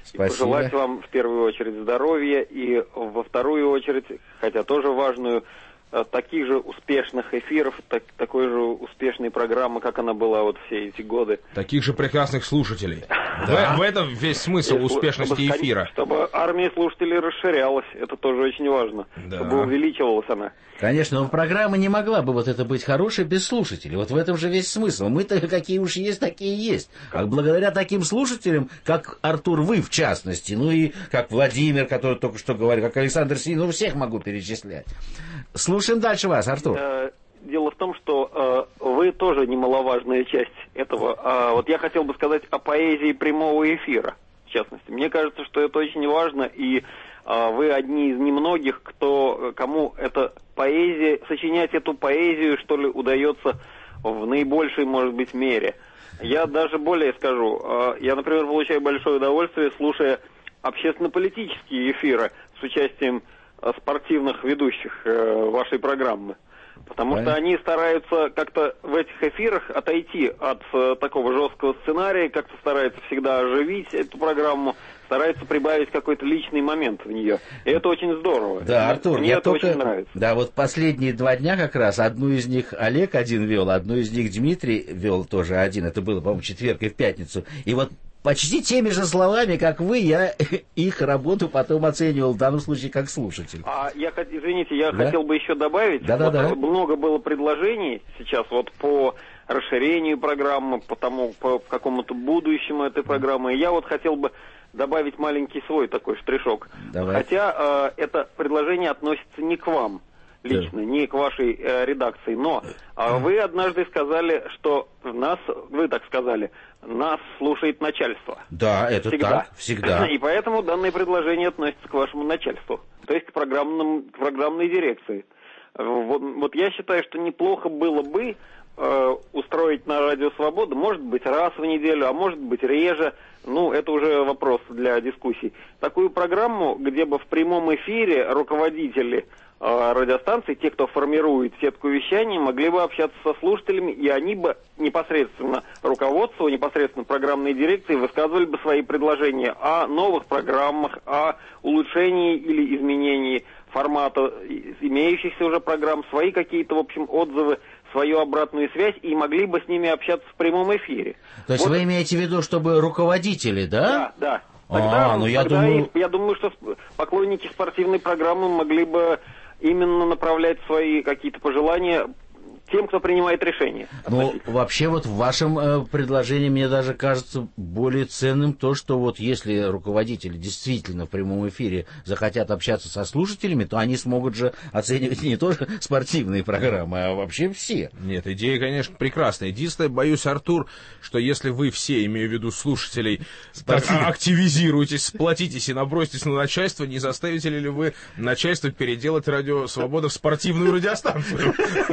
И пожелать вам в первую очередь здоровья и во вторую очередь, хотя тоже важную, таких же успешных эфиров, так, такой же успешной программы, как она была вот все эти годы. Таких же прекрасных слушателей. Да. В, в этом весь смысл успешности чтобы, эфира. Чтобы армия слушателей расширялась, это тоже очень важно, да. Чтобы увеличивалась она. Конечно, но программа не могла бы вот это быть хорошей без слушателей. Вот в этом же весь смысл. Мы-то какие уж есть, такие есть. А благодаря таким слушателям, как Артур, вы в частности, ну и как Владимир, который только что говорил, как Александр Синин, ну всех могу перечислять. Слушаем дальше вас, Артур. Дело в том, что э, вы тоже немаловажная часть этого. А вот я хотел бы сказать о поэзии прямого эфира, в частности. Мне кажется, что это очень важно, и э, вы одни из немногих, кто, кому эта поэзия, сочинять эту поэзию, что ли, удается в наибольшей, может быть, мере. Я даже более скажу. Э, я, например, получаю большое удовольствие, слушая общественно-политические эфиры с участием э, спортивных ведущих э, вашей программы. Потому Правильно. Что они стараются как-то в этих эфирах отойти от э, такого жесткого сценария, как-то стараются всегда оживить эту программу, стараются прибавить какой-то личный момент в нее. И это очень здорово. Да, Артур, мне я это только... очень нравится. Да, вот последние два дня как раз, одну из них Олег один вел, одну из них Дмитрий вел тоже один. Это было, по-моему, в четверг и в пятницу. И вот почти теми же словами, как вы, я их работу потом оценивал, в данном случае, как слушатель. А я, извините, я да? хотел бы еще добавить, да, да, вот да. много было предложений сейчас вот по расширению программы, по тому, по какому-то будущему этой программы. И я вот хотел бы добавить маленький свой такой штришок. Давай. Хотя э, это предложение относится не к вам лично, да. не к вашей э, редакции, но э, вы однажды сказали, что нас, вы так сказали, нас слушает начальство. Да, это всегда. так, всегда. И поэтому данное предложение относится к вашему начальству, то есть к, программным, к программной дирекции. Вот, вот я считаю, что неплохо было бы э, устроить на Радио Свобода, может быть, раз в неделю, а может быть, реже, ну, это уже вопрос для дискуссий, такую программу, где бы в прямом эфире руководители радиостанций, те, кто формирует сетку вещания, могли бы общаться со слушателями, и они бы непосредственно руководству, непосредственно программной дирекции высказывали бы свои предложения о новых программах, о улучшении или изменении формата имеющихся уже программ, свои какие-то, в общем, отзывы, свою обратную связь, и могли бы с ними общаться в прямом эфире. То есть вот. Вы имеете в виду, чтобы руководители, да? Да, да. Тогда, а, ну, я, тогда думаю... и, я думаю, что поклонники спортивной программы могли бы именно направлять свои какие-то пожелания тем, кто принимает решения. Ну, вообще вот в вашем э, предложении мне даже кажется более ценным то, что вот если руководители действительно в прямом эфире захотят общаться со слушателями, то они смогут же оценивать не только спортивные программы, а вообще все. Нет, идея, конечно, прекрасная. Единственное, боюсь, Артур, что если вы все, имею в виду слушателей, так, активизируетесь, сплотитесь и наброситесь на начальство, не заставите ли вы начальство переделать Радио Свобода в спортивную радиостанцию?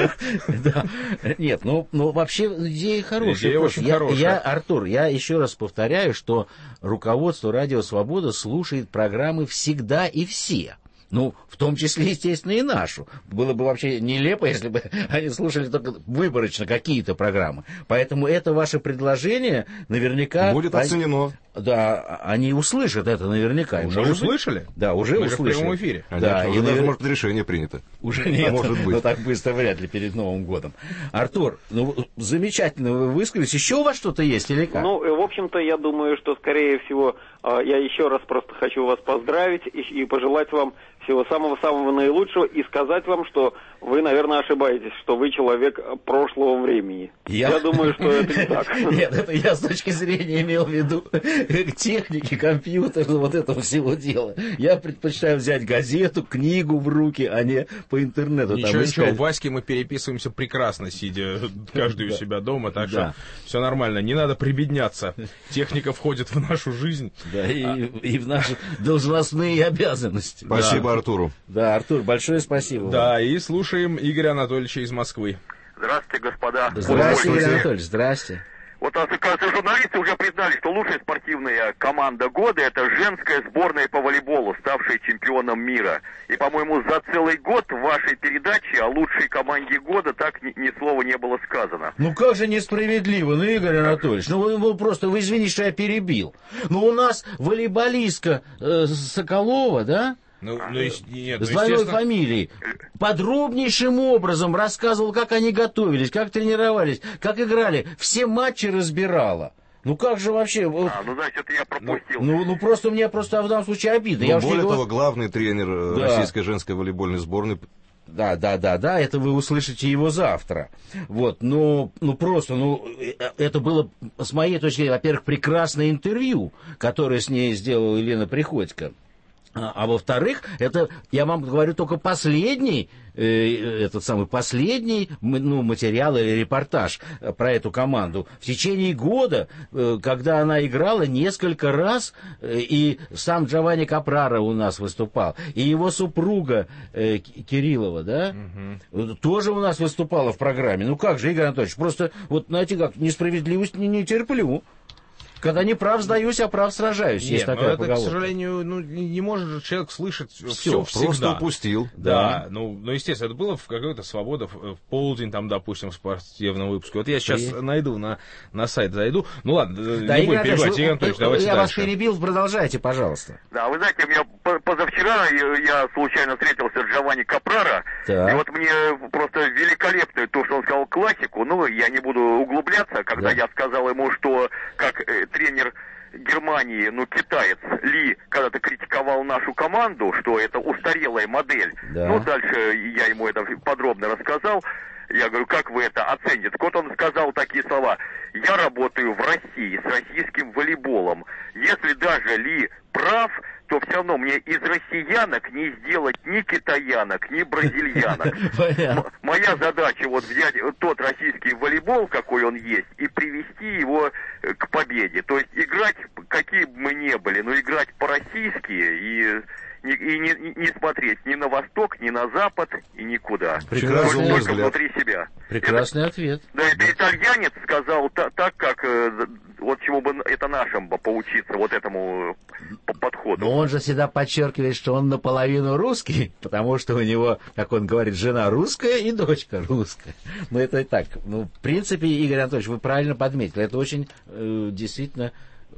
Да. Нет, ну, ну вообще идея хорошая. Идея очень я, хорошая. Я, Артур, я еще раз повторяю, что руководство Радио Свобода слушает программы всегда и все. Ну, в том числе, естественно, и нашу. Было бы вообще нелепо, если бы они слушали только выборочно какие-то программы. Поэтому это ваше предложение наверняка... Будет оценено. Да, они услышат это наверняка. Уже может услышали? Быть, да, уже Мы услышали. в прямом эфире. Да, уже и даже, навер... может, решение принято. Уже нет, может быть. Но так быстро вряд ли перед Новым годом. Артур, ну, замечательно вы высказались. Еще у вас что-то есть или как? Ну, в общем-то, я думаю, что, скорее всего, я еще раз просто хочу вас поздравить и пожелать вам всего самого-самого наилучшего и сказать вам, что вы, наверное, ошибаетесь, что вы человек прошлого времени. Я, я думаю, что это не так. Нет, это я с точки зрения имел в виду техники, компьютера, вот этого всего дела. Я предпочитаю взять газету, книгу в руки, а не по интернету. Ничего, ничего, в Ваське мы переписываемся прекрасно, сидя каждый у себя дома, так что все нормально, не надо прибедняться. Техника входит в нашу жизнь. Да, и в наши должностные обязанности. Спасибо Артуру. Да, Артур, большое спасибо. Да, и слушаем Игоря Анатольевича из Москвы. Здравствуйте, господа. Здравствуйте, Игорь Анатольевич, здрасте. Вот, кажется, журналисты уже признали, что лучшая спортивная команда года — это женская сборная по волейболу, ставшая чемпионом мира. И, по-моему, за целый год в вашей передаче о лучшей команде года так ни, ни слова не было сказано. Ну как же несправедливо, ну, Игорь Анатольевич, ну вы, вы просто, вы извините, что я перебил. Ну у нас волейболистка э, Соколова, да? Ну, ну, нет, с ну, двойной естественно... фамилией подробнейшим образом рассказывал, как они готовились, как тренировались, как играли. Все матчи разбирала. Ну как же вообще... А, ну значит, я пропустил. Ну, ну просто мне просто в данном случае обидно. Ну, я более того, говорю... главный тренер да. российской женской волейбольной сборной... Да, да, да, да, это вы услышите его завтра. Вот, ну, ну просто, ну, это было, с моей точки зрения, во-первых, прекрасное интервью, которое с ней сделала Елена Приходько. А, а во-вторых, это, я вам говорю, только последний, э, этот самый последний, ну, материал или репортаж про эту команду. В течение года, э, когда она играла несколько раз, э, и сам Джованни Капрара у нас выступал, и его супруга э, Кириллова, да, угу. тоже у нас выступала в программе. Ну как же, Игорь Анатольевич, просто, вот, знаете как, несправедливость не, не терплю. Когда не прав сдаюсь, а прав сражаюсь. Нет, есть такая это, поговорка. к сожалению, ну, не может же человек слышать все, все всегда. Просто упустил. Да, да. Ну, ну, естественно, это было в какой-то свобода, в полдень, там, допустим, в спортивном выпуске. Вот я сейчас и... найду, на, на сайт зайду. Ну, ладно, да, не будем перебивать. Игорь Анатольевич, давайте я дальше. вас перебил, продолжайте, пожалуйста. Да, вы знаете, меня позавчера я случайно встретился с Джованни Капрара, так. и вот мне просто великолепно то, что он сказал классику, ну, я не буду углубляться, когда да. я сказал ему, что как э, тренер Германии, ну, китаец Ли когда-то критиковал нашу команду, что это устарелая модель. Да. Ну, дальше я ему это подробно рассказал. Я говорю, как вы это оцените? Так вот он сказал такие слова: я работаю в России с российским волейболом. Если даже Ли прав, то все равно мне из россиянок не сделать ни китаянок, ни бразильянок. Моя задача вот взять тот российский волейбол, какой он есть, и привести его к победе. То есть играть, какие бы мы ни были, но играть по-российски и... И не, не смотреть ни на восток, ни на запад, и никуда. Прекрасный только взгляд. внутри себя. Прекрасный это, ответ. Да, это итальянец сказал та, так, как вот чего бы это нашим бы поучиться, вот этому подходу. Но он же всегда подчеркивает, что он наполовину русский, потому что у него, как он говорит, жена русская и дочка русская. Ну, это и так. Ну, в принципе, Игорь Анатольевич, вы правильно подметили. Это очень э, действительно...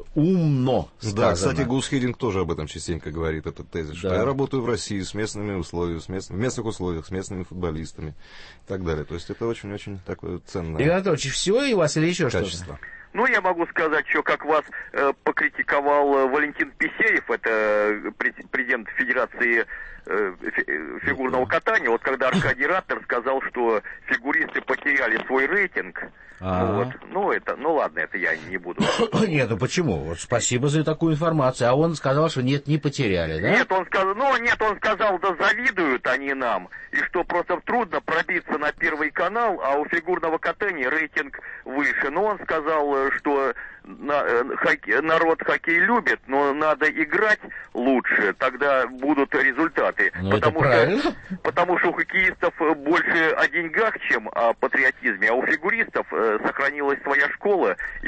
умно сказано. Да, кстати, Гус Хидинг тоже об этом частенько говорит, этот тезис, да. что я работаю в России с местными условиями, с мест... в местных условиях, с местными футболистами и так далее. То есть это очень-очень такое ценное. Игорь Анатольевич, все и у вас или еще что-то? Ну, я могу сказать, что как вас э, покритиковал Валентин Писеев, это президент Федерации э, фигурного катания, вот когда Аркадий Раттер сказал, что фигуристы потеряли свой рейтинг. Ну, вот. ну, это, ну ладно, это я не буду. Нет, ну почему? Вот спасибо за такую информацию. А он сказал, что нет, не потеряли, да? Нет, он сказал, ну нет, он сказал, да завидуют они нам, и что просто трудно пробиться на Первый канал, а у фигурного катания рейтинг выше. Но он сказал, что на, хоккей, народ хоккей любит, но надо играть лучше, тогда будут результаты. Ну, потому, это правильно. что, потому что у хоккеистов больше о деньгах, чем о патриотизме, а у фигуристов сохранилась своя школа. И...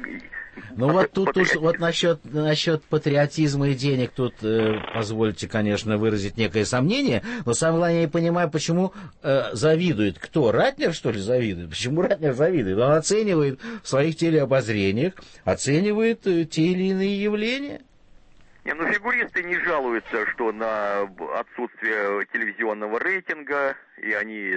Ну вот тут, тут вот насчет, насчет патриотизма и денег, тут, э, позвольте, конечно, выразить некое сомнение, но самое главное, я не понимаю, почему э, завидует. Кто? Ратнер, что ли, завидует? Почему Ратнер завидует? Он оценивает в своих телеобозрениях, оценивает э, те или иные явления. Не, ну фигуристы не жалуются, что на отсутствие телевизионного рейтинга, и они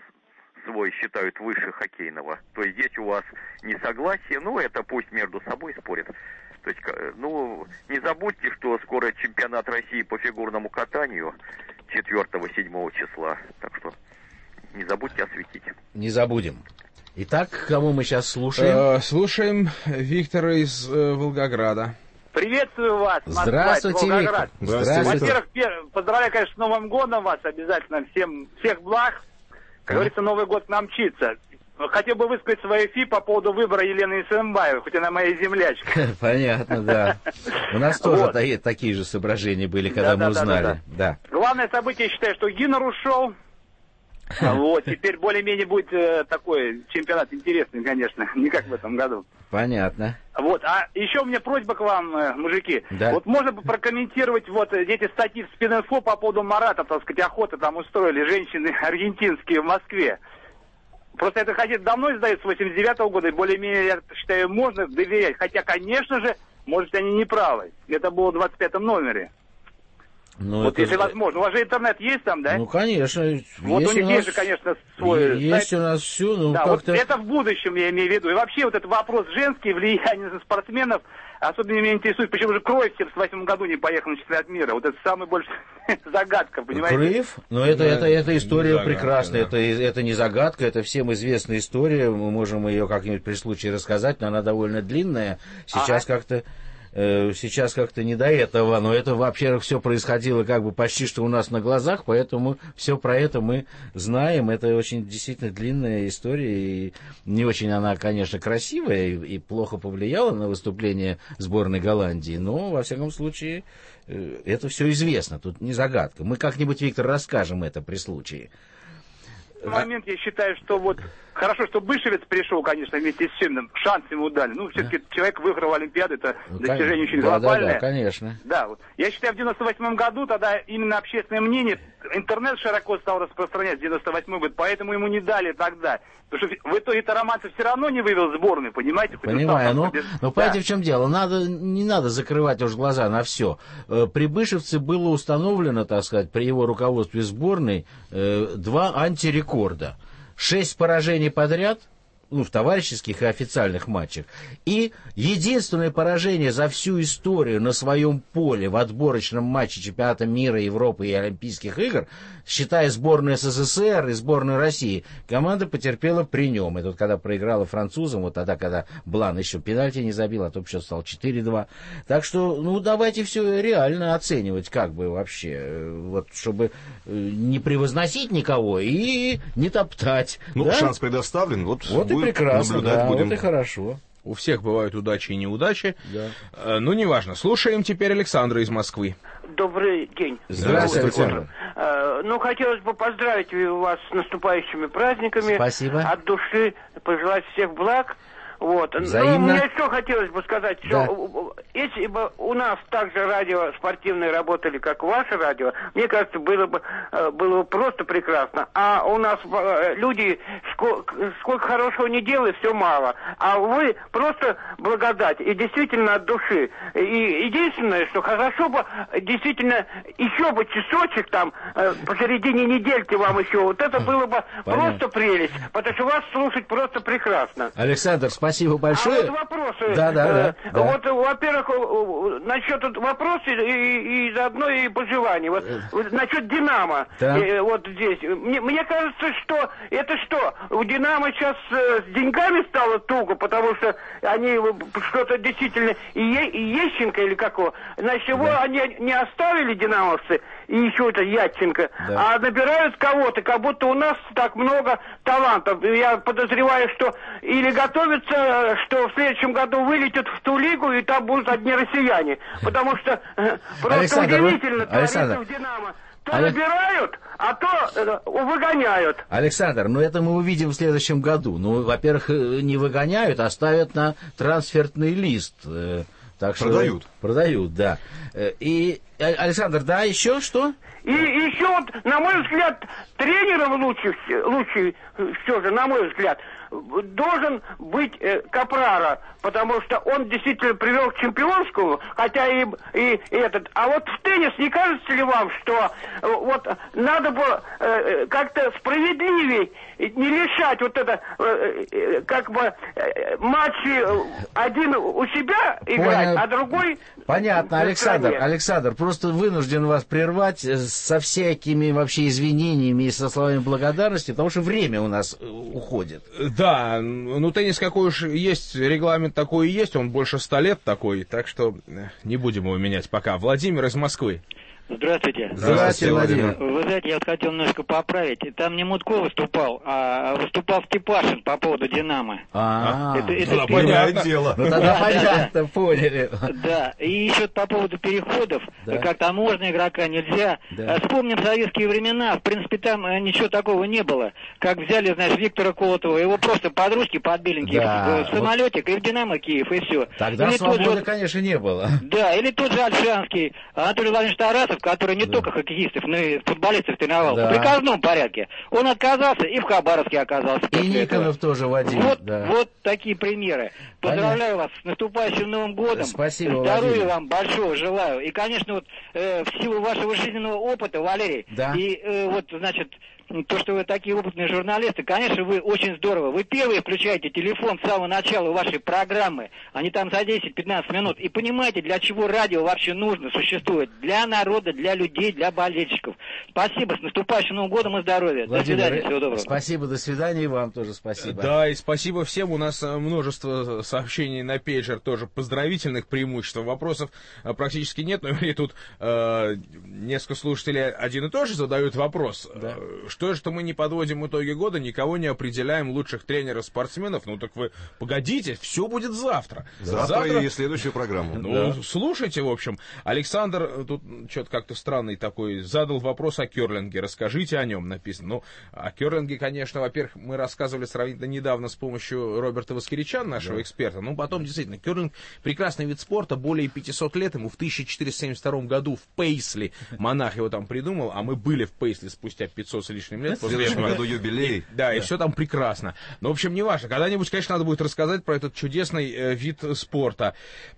свой считают выше хоккейного. То есть здесь у вас несогласие, ну это пусть между собой спорят. То есть, ну, не забудьте, что скоро чемпионат России по фигурному катанию четвёртого-седьмого числа. Так что не забудьте осветить. Не забудем. Итак, кого мы сейчас слушаем? Э, слушаем Виктора из э, Волгограда. Приветствую вас, Москва, Здравствуйте, Волгоград. Виктор. Здравствуйте. Во-первых, поздравляю, конечно, с Новым годом вас обязательно. Всем, всех благ. Как говорится, Новый год к нам мчится. Хотел бы высказать свои фи по поводу выбора Елены Исенбаевой, хоть она моя землячка. Понятно, да. У нас тоже вот. такие, такие же соображения были, когда да, мы да, узнали. Да, да, да. Да. Главное событие, я считаю, что Гиннер ушел. Вот, теперь более-менее будет э, такой чемпионат интересный, конечно, не как в этом году. Понятно. Вот, а еще у меня просьба к вам, э, мужики. Да. Вот можно бы прокомментировать вот эти статьи в Спин-инфо по поводу Марата, так сказать, охоты там устроили женщины аргентинские в Москве. Просто это хотят давно издают с восемьдесят девятого года, и более-менее, я считаю, можно доверять. Хотя, конечно же, может, они не правы. Это было в двадцать пятом номере. Ну, вот это... если возможно. У вас же интернет есть там, да? Ну, конечно. Вот есть у них нас... есть же, конечно, свой Есть сайт. у нас все, ну да, как-то... вот это в будущем, я имею в виду. И вообще вот этот вопрос женский, влияние на спортсменов, особенно меня интересует, почему же Кройф в семьдесят восьмом году не поехал на чемпионат мира. Вот это самая большая загадка, понимаете? Кройф? Но это, Да, это, это история загадка, прекрасная. да. Это, это не загадка, это всем известная история. Мы можем ее как-нибудь при случае рассказать, но она довольно длинная. Сейчас ага. как-то... Сейчас как-то не до этого, но это, во-первых, все происходило как бы почти что у нас на глазах, поэтому все про это мы знаем. Это очень действительно длинная история, и не очень она, конечно, красивая, и, и плохо повлияла на выступление сборной Голландии, но, во всяком случае, это все известно, тут не загадка. Мы как-нибудь, Виктор, расскажем это при случае. В момент я считаю, что вот хорошо, что Бышевец пришел, конечно, вместе с Семеном, шанс ему дали. Ну, все-таки да. человек выиграл Олимпиаду, это ну, достижение очень да, глобальное. Да, да, конечно. Да, вот. Я считаю, в девяносто восьмом году тогда именно общественное мнение, интернет широко стал распространяться в девяносто восьмой год, поэтому ему не дали тогда. Потому что в итоге Романцев все равно не вывел сборную, понимаете? Понимаю, но, без... но понимаете, да. в чем дело? Надо, не надо закрывать уж глаза на все. При Бышевце было установлено, так сказать, при его руководстве сборной два антирекорда. Шесть поражений подряд, ну, в товарищеских и официальных матчах, и единственное поражение за всю историю на своем поле в отборочном матче чемпионата мира, Европы и Олимпийских игр, считая сборную СССР и сборную России, команда потерпела при нем. И тут, когда проиграла французам, вот тогда, когда Блан еще пенальти не забил, а то счет стал четыре-два. Так что, ну, давайте все реально оценивать, как бы вообще, вот, чтобы не превозносить никого и не топтать. Ну, да? Шанс предоставлен, вот, вот и прекрасно, да, будем. Вот и хорошо. У всех бывают удачи и неудачи. Да. Э, ну, неважно. Слушаем теперь Александра из Москвы. Добрый день. Здравствуйте, Александр. Э, ну, хотелось бы поздравить вас с наступающими праздниками. Спасибо. От души пожелать всех благ. Вот. Взаимно. Ну, мне что хотелось бы сказать, да. что если бы у нас так же радио спортивные работали, как ваше радио, мне кажется, было бы, было бы просто прекрасно. А у нас люди сколько, сколько хорошего не делают, все мало. А вы просто благодать. И действительно от души. И единственное, что хорошо бы, действительно, еще бы часочек там, посередине недельки вам еще, вот это было бы Понятно. Просто прелесть. Потому что вас слушать просто прекрасно. Александр, спасибо. Спасибо большое. А вот вопросы. Да, да, да. Э, да. Вот, во-первых, насчет вопросов и, и заодно и пожеланий. Вот, насчет Динамо. Да. Э, вот здесь. Мне, мне кажется, что это что? У Динамо сейчас э, с деньгами стало туго, потому что они что-то действительно... И, е, и Ещенко или какого? Значит, его да. они не оставили динамовцы, и еще это Ядченко, да. а набирают кого-то, как будто у нас так много талантов. Я подозреваю, что или готовятся, что в следующем году вылетят в ту лигу, и там будут одни россияне. Потому что э, просто Александр, удивительно вы... Александр. в Динамо. То Ale... набирают, а то э, выгоняют. Александр, ну это мы увидим в следующем году. Ну, во-первых, не выгоняют, а ставят на трансферный лист. Так что... Продают. Продают, да. И, Александр, да, еще что? И еще вот, на мой взгляд, тренером лучше, лучше все же, на мой взгляд, должен быть э, Капрара, потому что он действительно привел к чемпионскому, хотя и, и, и этот. А вот в теннис не кажется ли вам, что э, вот надо было э, как-то справедливее не решать вот это э, э, как бы э, матчи один у себя играть, Понял. а другой... Понятно, Александр, стране. Александр, просто вынужден вас прервать со всякими вообще извинениями и со словами благодарности, потому что время у нас уходит. Да, ну теннис какой уж есть, регламент такой и есть, он больше ста лет такой, так что не будем его менять пока. Владимир из Москвы. Здравствуйте. Здравствуйте, Владимир. Вы знаете, я вот хотел немножко поправить. Там не Мутко выступал, а выступал Степашин по поводу «Динамо». А, это, это ну, понятное дело. Ну, тогда понятно, поняли. Да, и еще по поводу переходов, Да. как-то можно игрока, нельзя. Да. Вспомним советские времена, в принципе, там э, ничего такого не было. Как взяли, знаешь, Виктора Колотова, его просто подружки подбиленькие Да, в, в самолетик и в «Динамо» Киев, и все. Тогда Или тот свободы, же- конечно, не было. Да, или тот же Альшанский Анатолий Владимирович Тарасов, который не только хоккеистов, но и футболистов тренировал Да. в приказном порядке. Он отказался и в Хабаровске оказался. И после этого. Никонов тоже Вадим. Вот, да. вот такие примеры. Поздравляю вас с наступающим Новым годом. Спасибо, Здоровья Владимир. вам большого желаю. И, конечно, вот э, в силу вашего жизненного опыта, Валерий, Да. и э, вот, значит, то, что вы такие опытные журналисты, конечно, вы очень здорово. Вы первые включаете телефон с самого начала вашей программы, а не там за десять-пятнадцать минут, и понимаете, для чего радио вообще нужно, существует. Для народа, для людей, для болельщиков. Спасибо, с наступающим Новым годом и здоровья. До Владимир, свидания, всего доброго. Спасибо, до свидания, и вам тоже спасибо. Да, и спасибо всем. У нас э, множество сообщений на пейджер тоже поздравительных преимуществ. Вопросов э, практически нет, но и тут э, несколько слушателей один и тот же задают вопрос. Да. Э, Что же, что мы не подводим итоги года, никого не определяем лучших тренеров-спортсменов? Ну так вы погодите, все будет завтра. Завтра, и следующую программу. Ну, Да. слушайте, в общем. Александр, э, тут что-то как-то странный такой, задал вопрос о керлинге. Расскажите о нем, написано. Ну, о керлинге, конечно, во-первых, мы рассказывали сравнительно недавно с помощью Роберта Воскеричана, нашего Да. эксперта. Ну, потом, действительно, керлинг прекрасный вид спорта, более пятисот лет. Ему в тысяча четыреста семьдесят втором году в Пейсли, монах его там придумал, а мы были в Пейсли спустя пятьсот с лишним лет. В следующем году юбилей. И, да, и Да. все там прекрасно. Но, в общем, не важно. Когда-нибудь, конечно, надо будет рассказать про этот чудесный э, вид спорта.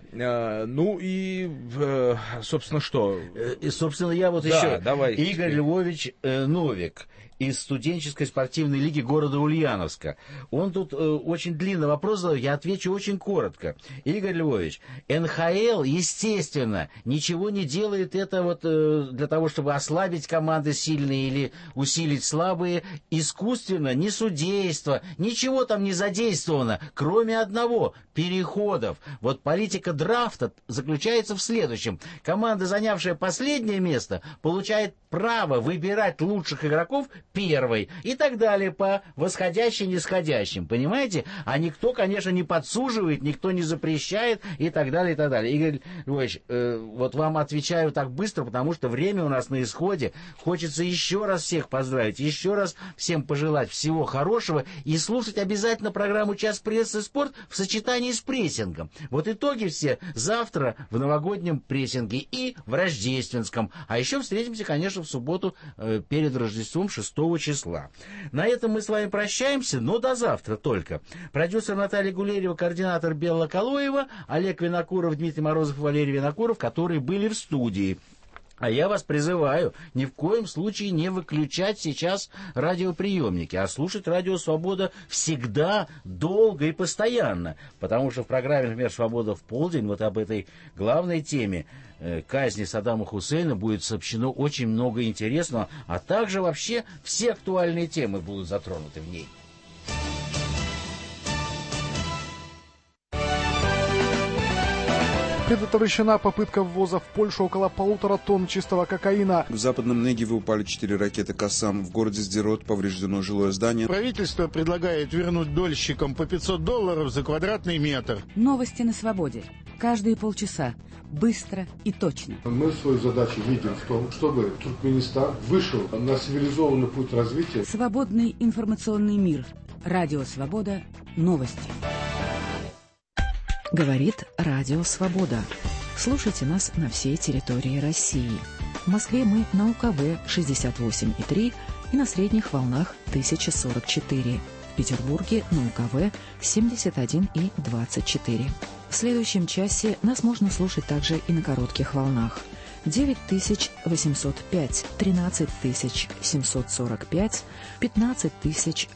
Э, ну и, э, собственно, что? И, собственно, я вот Да, еще. давай. Игорь Львович э, Новик из студенческой спортивной лиги города Ульяновска. Он тут э, очень длинный вопрос задал, я отвечу очень коротко. Игорь Львович, эн ха эл, естественно, ничего не делает это вот э, для того, чтобы ослабить команды сильные или усилить слабые. Искусственно, ни судейство, ничего там не задействовано, кроме одного – переходов. Вот политика драфта заключается в следующем. Команда, занявшая последнее место, получает право выбирать лучших игроков первой и так далее по восходящим, нисходящим, понимаете? А никто, конечно, не подсуживает, никто не запрещает и так далее, и так далее. Игорь Львович, э, вот вам отвечаю так быстро, потому что время у нас на исходе. Хочется еще раз всех поздравить, еще раз всем пожелать всего хорошего и слушать обязательно программу «Час прессы и спорт» в сочетании с прессингом. Вот итоги все завтра в новогоднем прессинге и в рождественском. А еще встретимся, конечно, в субботу э, перед Рождеством шестого числа. На этом мы с вами прощаемся, но до завтра только. Продюсер Наталья Гулерева, координатор Белла Калоева, Олег Винокуров, Дмитрий Морозов и Валерий Винокуров, которые были в студии. А я вас призываю ни в коем случае не выключать сейчас радиоприемники, а слушать «Радио Свобода» всегда, долго и постоянно. Потому что в программе, например, «Свобода в полдень», вот об этой главной теме э, казни Саддама Хусейна будет сообщено очень много интересного, а также вообще все актуальные темы будут затронуты в ней. Предотвращена попытка ввоза в Польшу около полутора тонн чистого кокаина. В западном Негеве упали четыре ракеты «Кассам». В городе Сдерот повреждено жилое здание. Правительство предлагает вернуть дольщикам по пятьсот долларов за квадратный метр. Новости на свободе. Каждые полчаса. Быстро и точно. Мы свою задачу видим в том, чтобы Туркменистан вышел на цивилизованный путь развития. Свободный информационный мир. Радио Свобода. Новости. Говорит Радио Свобода. Слушайте нас на всей территории России. В Москве мы на У Ка Вэ шестьдесят восемь и три и на средних волнах тысяча сорок четыре. В Петербурге на У Ка Вэ семьдесят один и двадцать четыре. В следующем часе нас можно слушать также и на коротких волнах. девять тысяч восемьсот пять, тринадцать тысяч семьсот сорок пять, пятнадцать тысяч